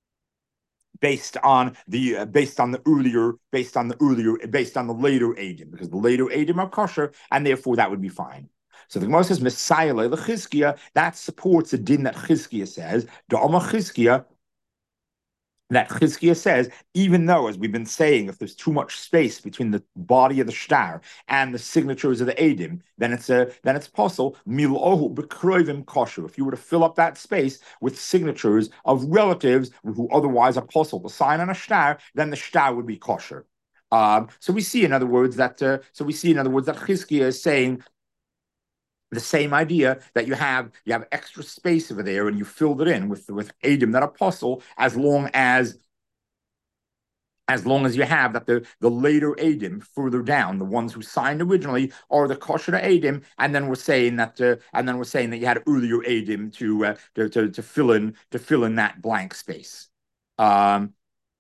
based on the uh, based on the earlier based on the earlier based on the later edim, because the later edim are kosher, and therefore that would be fine. So the Gemara says Messiah leChizkiah, that supports the din that Chizkiah says. Da'ama Chizkiah, that Chizkiah says, even though, as we've been saying, if there's too much space between the body of the shtar and the signatures of the edim, then it's a then it's possible milohu b'kroivim kosher. If you were to fill up that space with signatures of relatives who otherwise are possible to sign on a shtar, then the shtar would be kosher. Um, so we see, in other words, that uh, so we see, in other words, that Chizkiah is saying the same idea that you have you have extra space over there and you filled it in with with edim that apostle, as long as as long as you have that the, the later edim further down, the ones who signed originally, are the kosher edim, and then we're saying that uh, and then we're saying that you had earlier edim to, uh, to to to fill in to fill in that blank space. Um,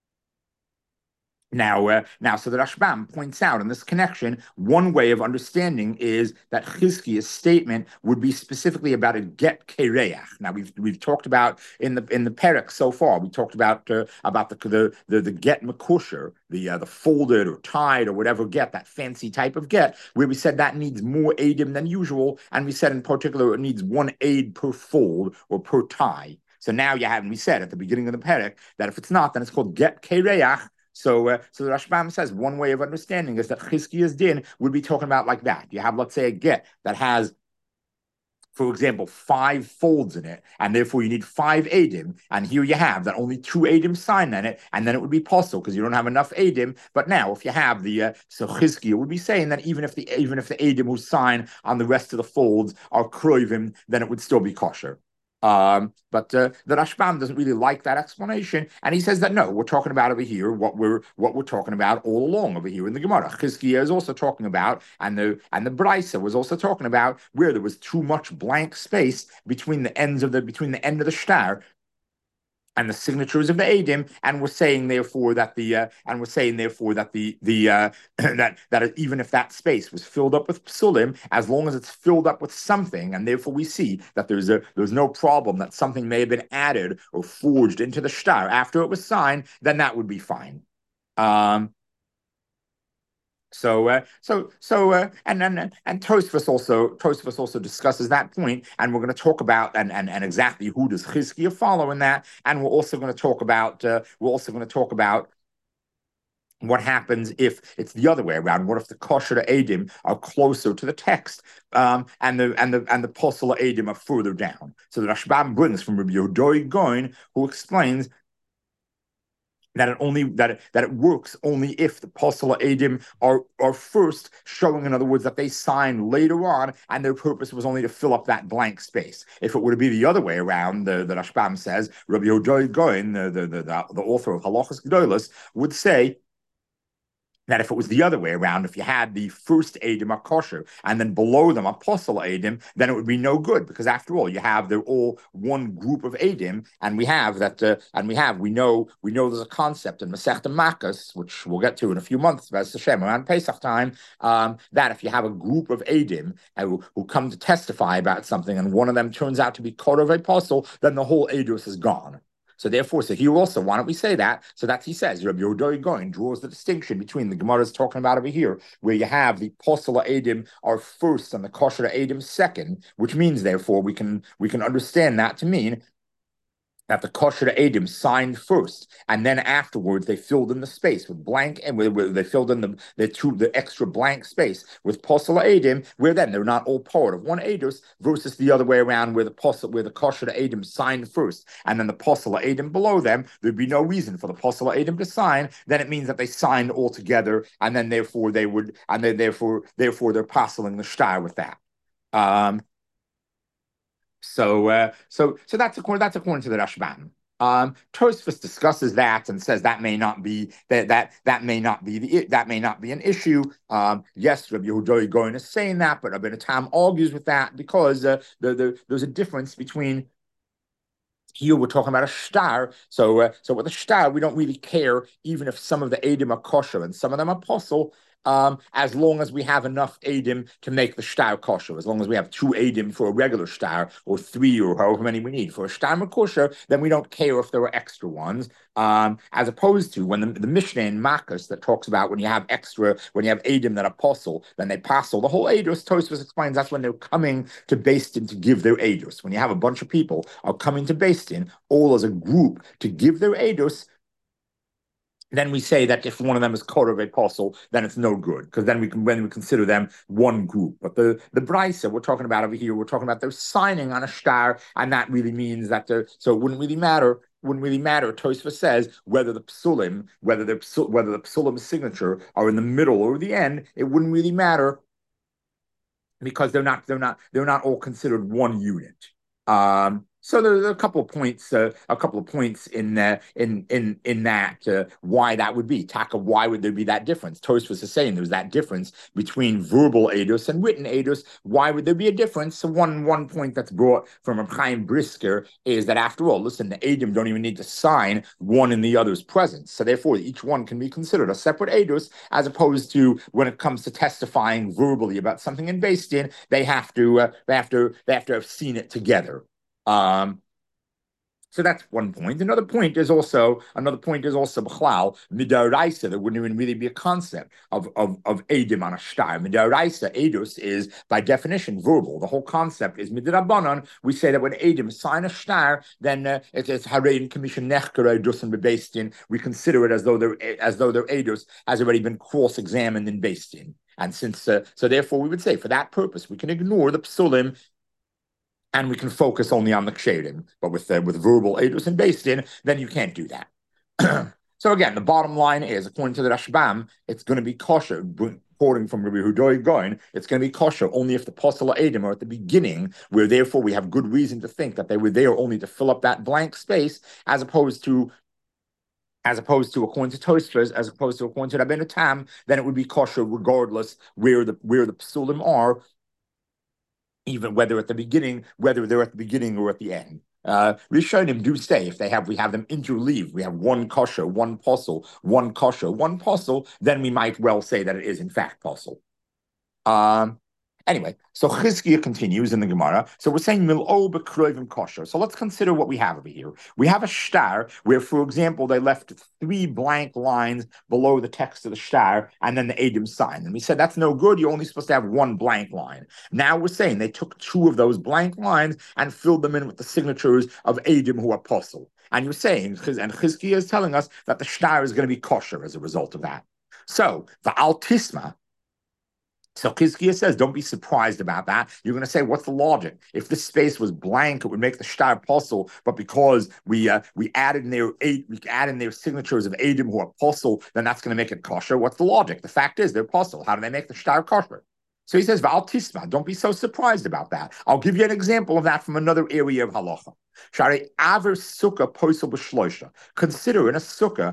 Now, uh, now, so the Rashbam points out in this connection, one way of understanding is that Chizkiah's statement would be specifically about a get kereach. Now, we've we've talked about in the in the perek so far. We talked about uh, about the the the, the get makusher, the uh, the folded or tied or whatever get, that fancy type of get, where we said that needs more edim than usual, and we said in particular it needs one aid per fold or per tie. So now you have, and we said at the beginning of the perek that if it's not, then it's called get kereach. So, uh, so the Rashbam says one way of understanding is that Chizkiya's din would be talking about like that. You have, let's say, a get that has, for example, five folds in it, and therefore you need five Adim, and here you have that only two Adim sign on it, and then it would be possible because you don't have enough Adim. But now, if you have the uh, so Chizkiya would be saying that even if the even if the Adim who sign on the rest of the folds are Kroivim, then it would still be kosher. Um, but uh, the Rashbam doesn't really like that explanation, and he says that no, we're talking about over here what we're what we're talking about all along over here in the Gemara. Chizkiya is also talking about, and the and the Brisa was also talking about where there was too much blank space between the ends of the between the end of the shtar and the signatures of the Adim, and we're saying therefore that the uh, and we're saying therefore that the the uh, that that even if that space was filled up with psulim, as long as it's filled up with something, and therefore we see that there's a there's no problem that something may have been added or forged into the shtar after it was signed, then that would be fine. Um, So, uh, so, so, uh, and and and Tosfos also Tosfos also discusses that point, and we're going to talk about and and and exactly who does Chizkiya follow in that, and we're also going to talk about uh, we're also going to talk about what happens if it's the other way around. What if the kosher Adim are closer to the text, um, and the and the and the posel Adim are further down? So the Rashbam brings from Rabbi Yodoi Goin, who explains that it only that it, that it works only if the posel Adim are are first showing, in other words, that they sign later on, and their purpose was only to fill up that blank space. If it were to be the other way around, the, the Rashbam says, Rabbi Yodoi Goin, the the, the the author of Halachas Gedolos, would say that if it was the other way around, if you had the first Adim are kosher and then below them a posel Adim, then it would be no good, because after all, you have they're all one group of Adim, and we have that, uh, and we have we know we know there's a concept in Masechta Makos, which we'll get to in a few months, B'ez Hashem, around Pesach time, um, that if you have a group of Adim uh, who, who come to testify about something, and one of them turns out to be Korov Apostle, then the whole Eidos is gone. So therefore, so here also, why don't we say that? So that's he says, Rabbi Yodoi Goin draws the distinction between the Gemara is talking about over here, where you have the posel Adim are first and the kosher Adim second, which means therefore we can we can understand that to mean that the kosher Adim signed first, and then afterwards they filled in the space with blank, and where, where they filled in the the two the extra blank space with posel Adim, where then they're not all part of one Eidos, versus the other way around, where the posel where the kosher Adim signed first, and then the posel Adim below them. There'd be no reason for the posel Adim to sign. Then it means that they signed all together, and then therefore they would, and then therefore therefore they're poseling the shtar with that. Um, So, uh, so, so that's according that's according to the Rashbam. Um, Tosfos discusses that and says that may not be that that that may not be the that may not be an issue. Um, yes, Rabbi Yehuda Goin is saying that, but Rabbi Tam argues with that because uh, the, the, there's a difference between. Here we're talking about a shtar, so uh, so with a shtar we don't really care even if some of the Adim are kosher and some of them are posel. Um, as long as we have enough Adim to make the shtar kosher, as long as we have two Adim for a regular shtar, or three, or however many we need for a shtar kosher, then we don't care if there are extra ones. Um, as opposed to when the, the Mishnah in Makos that talks about when you have extra, when you have Adim that are posel, then they posel the whole Eidos. Tosfos explains that's when they're coming to Beis Din to give their Eidos. When you have a bunch of people are coming to Beis Din, all as a group to give their Eidos, then we say that if one of them is Korov Apostle, then it's no good, because then we can when we consider them one group. But the the Brisa we're talking about over here, we're talking about they're signing on a shtar, and that really means that they're so it wouldn't really matter. Wouldn't really matter. Tosfos says whether the psulim, whether the whether the psulim signature are in the middle or the end, it wouldn't really matter because they're not they're not they're not all considered one unit. Um, So there's a couple of points, uh, a couple of points in uh, in in in that uh, why that would be. Taka, why would there be that difference? Tosfos is saying there's that difference between verbal eidos and written eidos. Why would there be a difference? So one one point that's brought from Reb Chaim Brisker is that after all, listen, the eidim don't even need to sign one in the other's presence. So therefore, each one can be considered a separate eidos, as opposed to when it comes to testifying verbally about something in Beis Din, they have to uh, they have to they have to have seen it together. Um, So that's one point. Another point is also another point is also b'chlal midoraisa. There wouldn't even really be a concept of of of edim on a shtar. Midoraisa edus is by definition verbal. The whole concept is midrabanan. We say that when edim sign a shtar, then uh, it is harein commission nechkara dusan bebeistin. We consider it as though their as though their edus has already been cross examined in beistin. And since uh, so, therefore, we would say for that purpose we can ignore the psulim and we can focus only on the ksherim. But with uh, with verbal edus and based in, then you can't do that. So again, the bottom line is, according to the Rashbam, it's going to be kosher. According from Rabbi Hudoy Goin, it's going to be kosher only if the Posel Edom are at the beginning, where therefore we have good reason to think that they were there only to fill up that blank space, as opposed to as opposed to according to Tosfos, as opposed to according to Rabbeinu Tam, then it would be kosher regardless where the where the psulim are, even whether at the beginning, whether they're at the beginning or at the end. Uh, Rishonim do say if they have, we have them interleave, we have one kosher, one posel, one kosher, one posel, then we might well say that it is in fact posel. Um, Anyway, so Chizkiah continues in the Gemara. So we're saying mil'o b'kroivim kosher. So let's consider what we have over here. We have a shtar where, for example, they left three blank lines below the text of the shtar and then the Edim sign. And we said that's no good. You're only supposed to have one blank line. Now we're saying they took two of those blank lines and filled them in with the signatures of Edim who are apostle. And you're saying, and Chizkiah is telling us that the shtar is going to be kosher as a result of that. So the altisma. So Chizkiah says, don't be surprised about that. You're going to say, what's the logic? If this space was blank, it would make the shtar apostle, but because we uh, we added in their eight, we added in their signatures of Edim who are apostle, then that's going to make it kosher. What's the logic? The fact is, they're apostle. How do they make the shtar kosher? So he says, Val tisma, don't be so surprised about that. I'll give you an example of that from another area of halacha. Shari aver sukkah posel b'shloisha. Consider in a sukkah,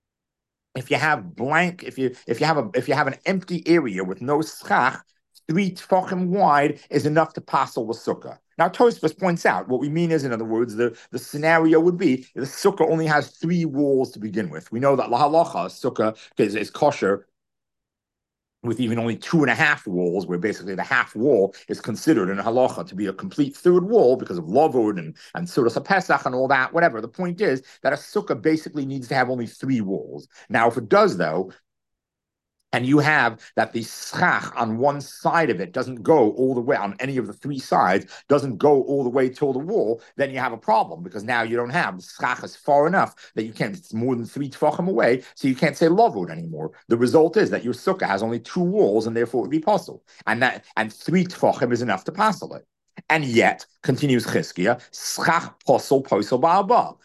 if you have blank, if you if you have a if you have an empty area with no schach, three tefachim wide is enough to passel the sukkah. Now Tosfos points out what we mean is, in other words, the, the scenario would be the sukkah only has three walls to begin with. We know that la halacha sukkah is, is kosher with even only two and a half walls, where basically the half wall is considered in halacha to be a complete third wall because of lavud and, and Sudas HaPesach and all that, whatever. The point is that a sukkah basically needs to have only three walls. Now, if it does, though, and you have that the schach on one side of it doesn't go all the way, on any of the three sides, doesn't go all the way till the wall, then you have a problem, because now you don't have, the schach is far enough that you can't, it's more than three tefachim away, so you can't say lavud anymore. The result is that your sukkah has only two walls, and therefore it would be possible. And that and three tefachim is enough to passel it. And yet, continues Chizkiah, schach posel posel ba'aba.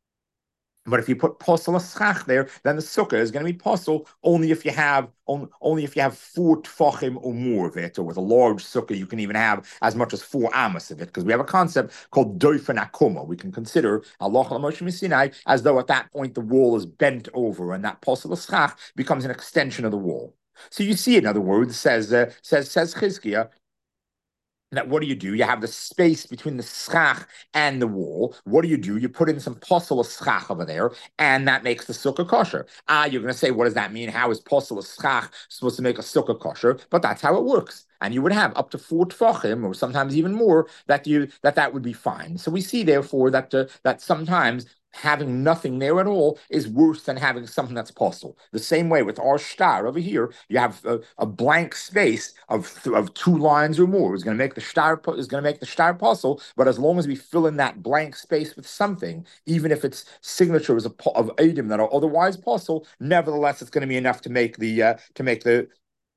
But if you put posel schach there, then the sukkah is going to be posel only if you have only, only if you have four tfachim or more of it, or with a large sukkah you can even have as much as four amos of it, because we have a concept called doifen akuma. We can consider halacha l'Moshe Sinai as though at that point the wall is bent over, and that posel schach becomes an extension of the wall. So you see, in other words, says uh, says says Chizkiah, that what do you do? You have the space between the schach and the wall. What do you do? You put in some posel schach over there, and that makes the sukkah kosher. Ah, you're going to say, what does that mean? How is posel schach supposed to make a sukkah kosher? But that's how it works. And you would have up to four tefachim, or sometimes even more, that you that that would be fine. So we see, therefore, that uh, that sometimes having nothing there at all is worse than having something that's posel. The same way with our shtar over here, you have a, a blank space of of two lines or more. It's going to make the shtar is going to make the shtar posel. But as long as we fill in that blank space with something, even if it's signatures of, of edim that are otherwise posel, nevertheless it's going to be enough to make the uh, to make the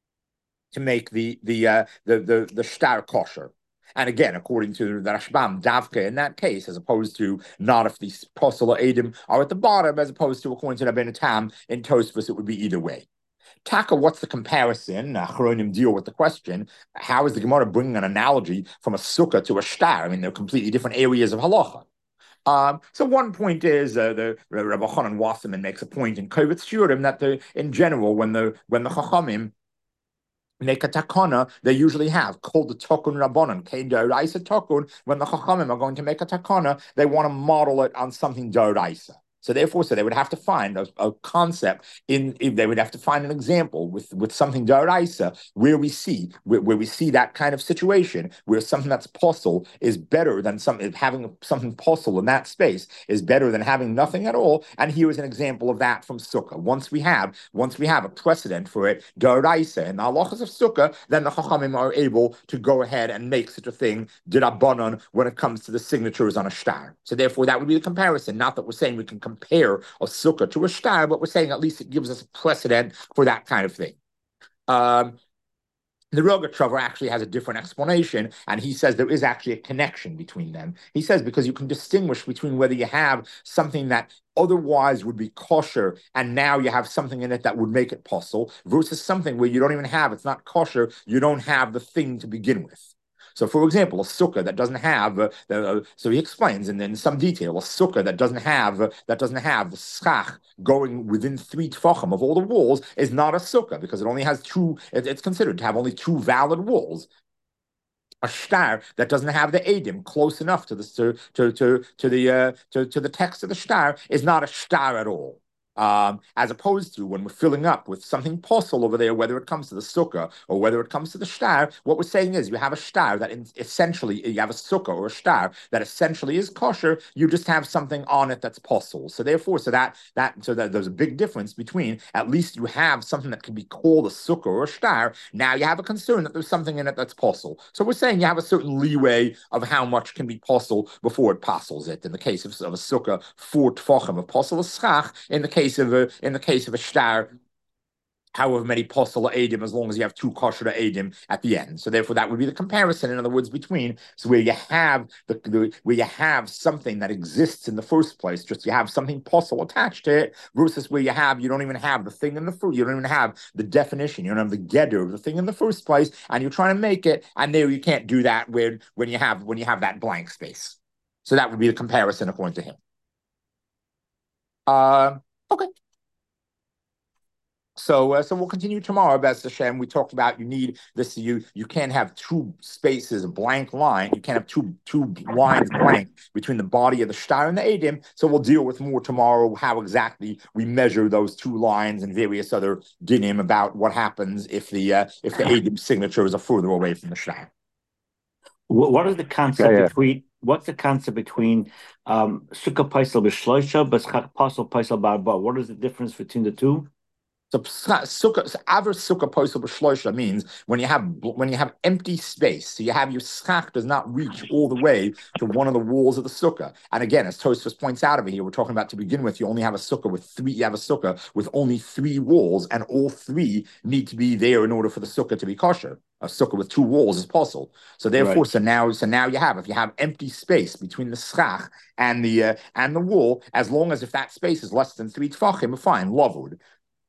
to make the the uh, the the the shtar kosher. And again, according to the Rashbam, Davka in that case, as opposed to not if the posel edim are at the bottom, as opposed to according to Rabbeinu Tam in Tosfos, it would be either way. Taka, what's the comparison? Achronim deal with the question: how is the Gemara bringing an analogy from a sukkah to a shtar? I mean, they're completely different areas of halacha. Um, so one point is uh, the Rabbi Chanan Wasserman makes a point in Kovitz Shurim that the in general when the when the Chachamim make a takana, they usually have called the tokun rabbanon, kein d'oraisa tokun. When the chachamim are going to make a takana, they want to model it on something d'oraisa. So therefore, so they would have to find a, a concept in, if they would have to find an example with, with something daraisa where we see where, where we see that kind of situation where something that's possible is better than something having something possible in that space is better than having nothing at all. And here is an example of that from Sukkah. Once we have once we have a precedent for it daraisa in the halachas of Sukkah, then the Chachamim are able to go ahead and make such a thing dirabanan when it comes to the signatures on a shtar. So therefore, that would be the comparison. Not that we're saying we can compare a sukkah to a shtar, but we're saying at least it gives us a precedent for that kind of thing. Um, the Rogachover actually has a different explanation, and he says there is actually a connection between them. He says because you can distinguish between whether you have something that otherwise would be kosher, and now you have something in it that would make it possible, versus something where you don't even have, it's not kosher, you don't have the thing to begin with. So, for example, a sukkah that doesn't have, uh, uh, so he explains in, in some detail, a sukkah that doesn't have uh, that doesn't have the schach going within three tfachim of all the walls is not a sukkah because it only has two. It, it's considered to have only two valid walls. A shtar that doesn't have the edim close enough to the to to to, to the uh, to, to the text of the shtar is not a shtar at all. Um, as opposed to when we're filling up with something possible over there, whether it comes to the sukkah or whether it comes to the shtar, what we're saying is you have a shtar that in, essentially, you have a sukkah or a shtar that essentially is kosher, you just have something on it that's possible. So therefore, so that, that so that there's a big difference between at least you have something that can be called a sukkah or a shtar, now you have a concern that there's something in it that's possible. So we're saying you have a certain leeway of how much can be possible before it postles it. In the case of, of a sukkah, four tfachim of possible schach, in the case of a in the case of a shtar, however many posel edim, as long as you have two kosher edim at the end. So therefore, that would be the comparison. In other words, between so where you have the, the where you have something that exists in the first place, just you have something posel attached to it, versus where you have you don't even have the thing in the first, you don't even have the definition, you don't have the gedder of the thing in the first place, and you're trying to make it, and there you can't do that when when you have when you have that blank space. So that would be the comparison according to him. Uh, okay. So, uh, so we'll continue tomorrow, B'ez Hashem. We talked about you need this. You you can't have two spaces, a blank line. You can't have two two lines blank between the body of the shtar and the edim. So we'll deal with more tomorrow how exactly we measure those two lines and various other dinim about what happens if the uh, if the edim signatures are further away from the shtar. What is the concept yeah, yeah. between? What's the concept between um, sukkah paisel b'shloisha but paisel paisel barba? What is the difference between the two? So sukkah, so aver sukkah posel b'shloisha means when you have when you have empty space, so you have your schach does not reach all the way to one of the walls of the sukkah. And again, as Tosfos points out over here, we're talking about to begin with, you only have a sukkah with three. You have a sukkah with only three walls, and all three need to be there in order for the sukkah to be kosher. A sukkah with two walls is possible. So therefore, right. so now, so now you have if you have empty space between the schach and the uh, and the wall, as long as if that space is less than three tfachim, fine, lavud.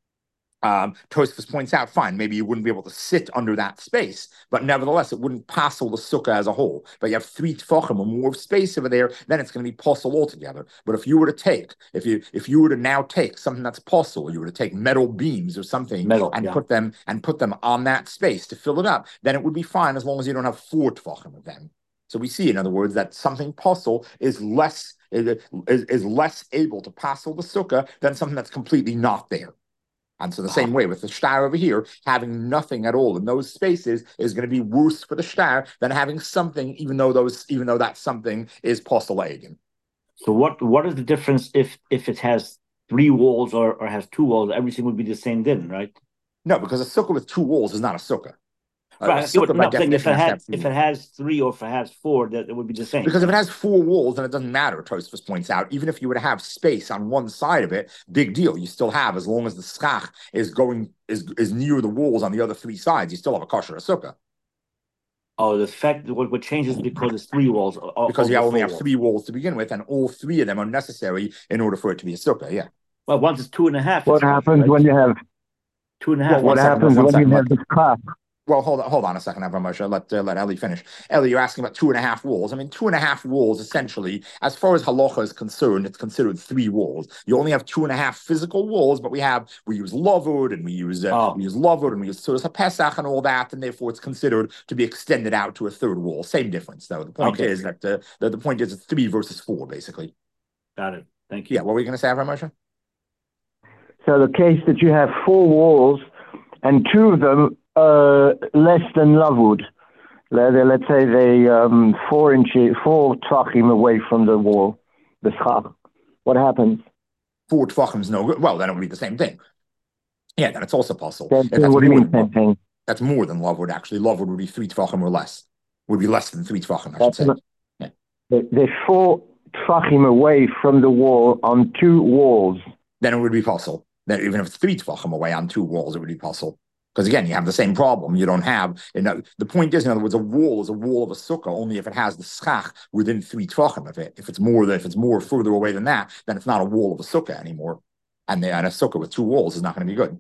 Um, Tosfos points out, fine, maybe you wouldn't be able to sit under that space, but nevertheless, it wouldn't passel the sukkah as a whole. But you have three tfachim or more space over there, then it's going to be possible altogether. But if you were to take, if you if you were to now take something that's possible, you were to take metal beams or something metal, and yeah. put them and put them on that space to fill it up, then it would be fine as long as you don't have four tfachim of them. So we see, in other words, that something possible is less is, is, is less able to passel the sukkah than something that's completely not there. And so the same way with the shtar over here, having nothing at all in those spaces is going to be worse for the shtar than having something, even though those, even though that something is posel edim. So what what is the difference if if it has three walls or, or has two walls? Everything would be the same then, right? No, because a sukkah with two walls is not a sukkah. Right. Sukkah, no, by definition, if it has if it has three or if it has four, that it would be the same. Because if it has four walls, then it doesn't matter. Tosfos points out, even if you were to have space on one side of it, big deal. You still have, as long as the schach is going is is near the walls on the other three sides, you still have a kosher sukkah. Oh, the fact that what, what changes because it's three walls. All, because you only have walls. three walls to begin with, and all three of them are necessary in order for it to be a sukkah. Yeah. Well, once it's two and a half. What happens right? when you have two and a half? Well, what happens when you have the schach? Well, hold on, hold on a second, Avram Moshe. Let uh, let Eli finish. Eli, you're asking about two and a half walls. I mean, two and a half walls, essentially, as far as halacha is concerned, it's considered three walls. You only have two and a half physical walls, but we have we use lavud and we use uh, oh. we use lavud and we use suras haPesach and all that, and therefore it's considered to be extended out to a third wall. Same difference, though. The point okay. is that uh, the the point is it's three versus four, basically. Got it. Thank you. Yeah, what were you going to say, Avram Moshe? So the case that you have four walls and two of them uh, less than lovewood. Let's say they um, four inches, four tvachim away from the wall, the schach. What happens? Four tvachim is no good. Well, then it would be the same thing. Yeah, then it's also possible. Same thing, what do you mean same thing? That's more than lovewood, actually. Lovewood would be three tvachim or less. Would be less than three tvachim, I should say. Yeah. They're four tvachim away from the wall on two walls. Then it would be possible. Then even if it's three tvachim away on two walls, it would be possible. Because again, you have the same problem. You don't have, you know, the point is, in other words, a wall is a wall of a sukkah only if it has the schach within three tvachim of it. If it's more than, if it's more further away than that, then it's not a wall of a sukkah anymore. And, the, and a sukkah with two walls is not going to be good.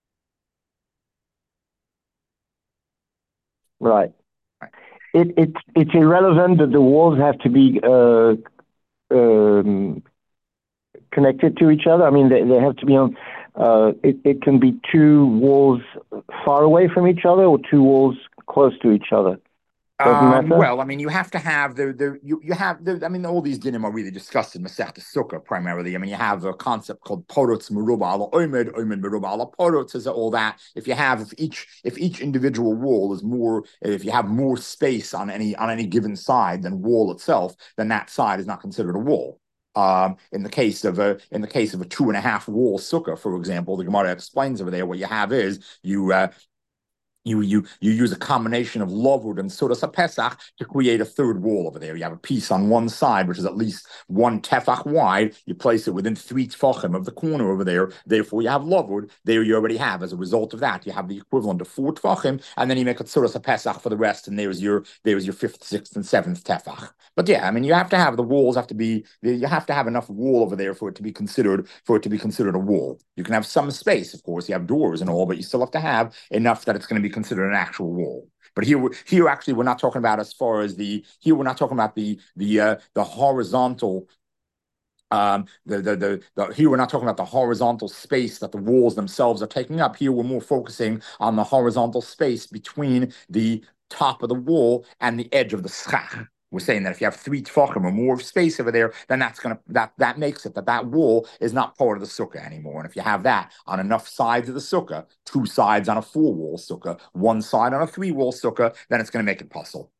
Right. right. It it it's irrelevant that the walls have to be uh, um, connected to each other. I mean, they they have to be on. Uh, it, it can be two walls far away from each other or two walls close to each other. Um, well, I mean, you have to have the the you you have the, I mean, all these dinim are really discussed in Masechta Sukkah primarily. I mean, you have a concept called porotz meruba ala omed, omed meruba ala porotz, is all that. If you have if each if each individual wall is more, if you have more space on any on any given side than wall itself, then that side is not considered a wall. Um, in the case of a in the case of a two and a half wall sukkah, for example, the Gemara explains over there what you have is you. Uh, You you you use a combination of lovewood and Sudas HaPesach to create a third wall over there. You have a piece on one side, which is at least one tefach wide. You place it within three tefachim of the corner over there. Therefore, you have lovewood. There you already have. As a result of that, you have the equivalent of four tefachim, and then you make a Sudas HaPesach for the rest, and there's your there's your fifth, sixth, and seventh tefach. But yeah, I mean, you have to have the walls have to be you have to have enough wall over there for it to be considered for it to be considered a wall. You can have some space, of course. You have doors and all, but you still have to have enough that it's going to be considered an actual wall. But here, here actually, we're not talking about as far as the here we're not talking about the the uh, the horizontal. Um, the, the the the here we're not talking about the horizontal space that the walls themselves are taking up. Here we're more focusing on the horizontal space between the top of the wall and the edge of the schach. We're saying that if you have three tefachim or more space over there, then that's gonna that that makes it that that wall is not part of the sukkah anymore. And if you have that on enough sides of the sukkah, two sides on a four wall sukkah, one side on a three wall sukkah, then it's going to make it possible.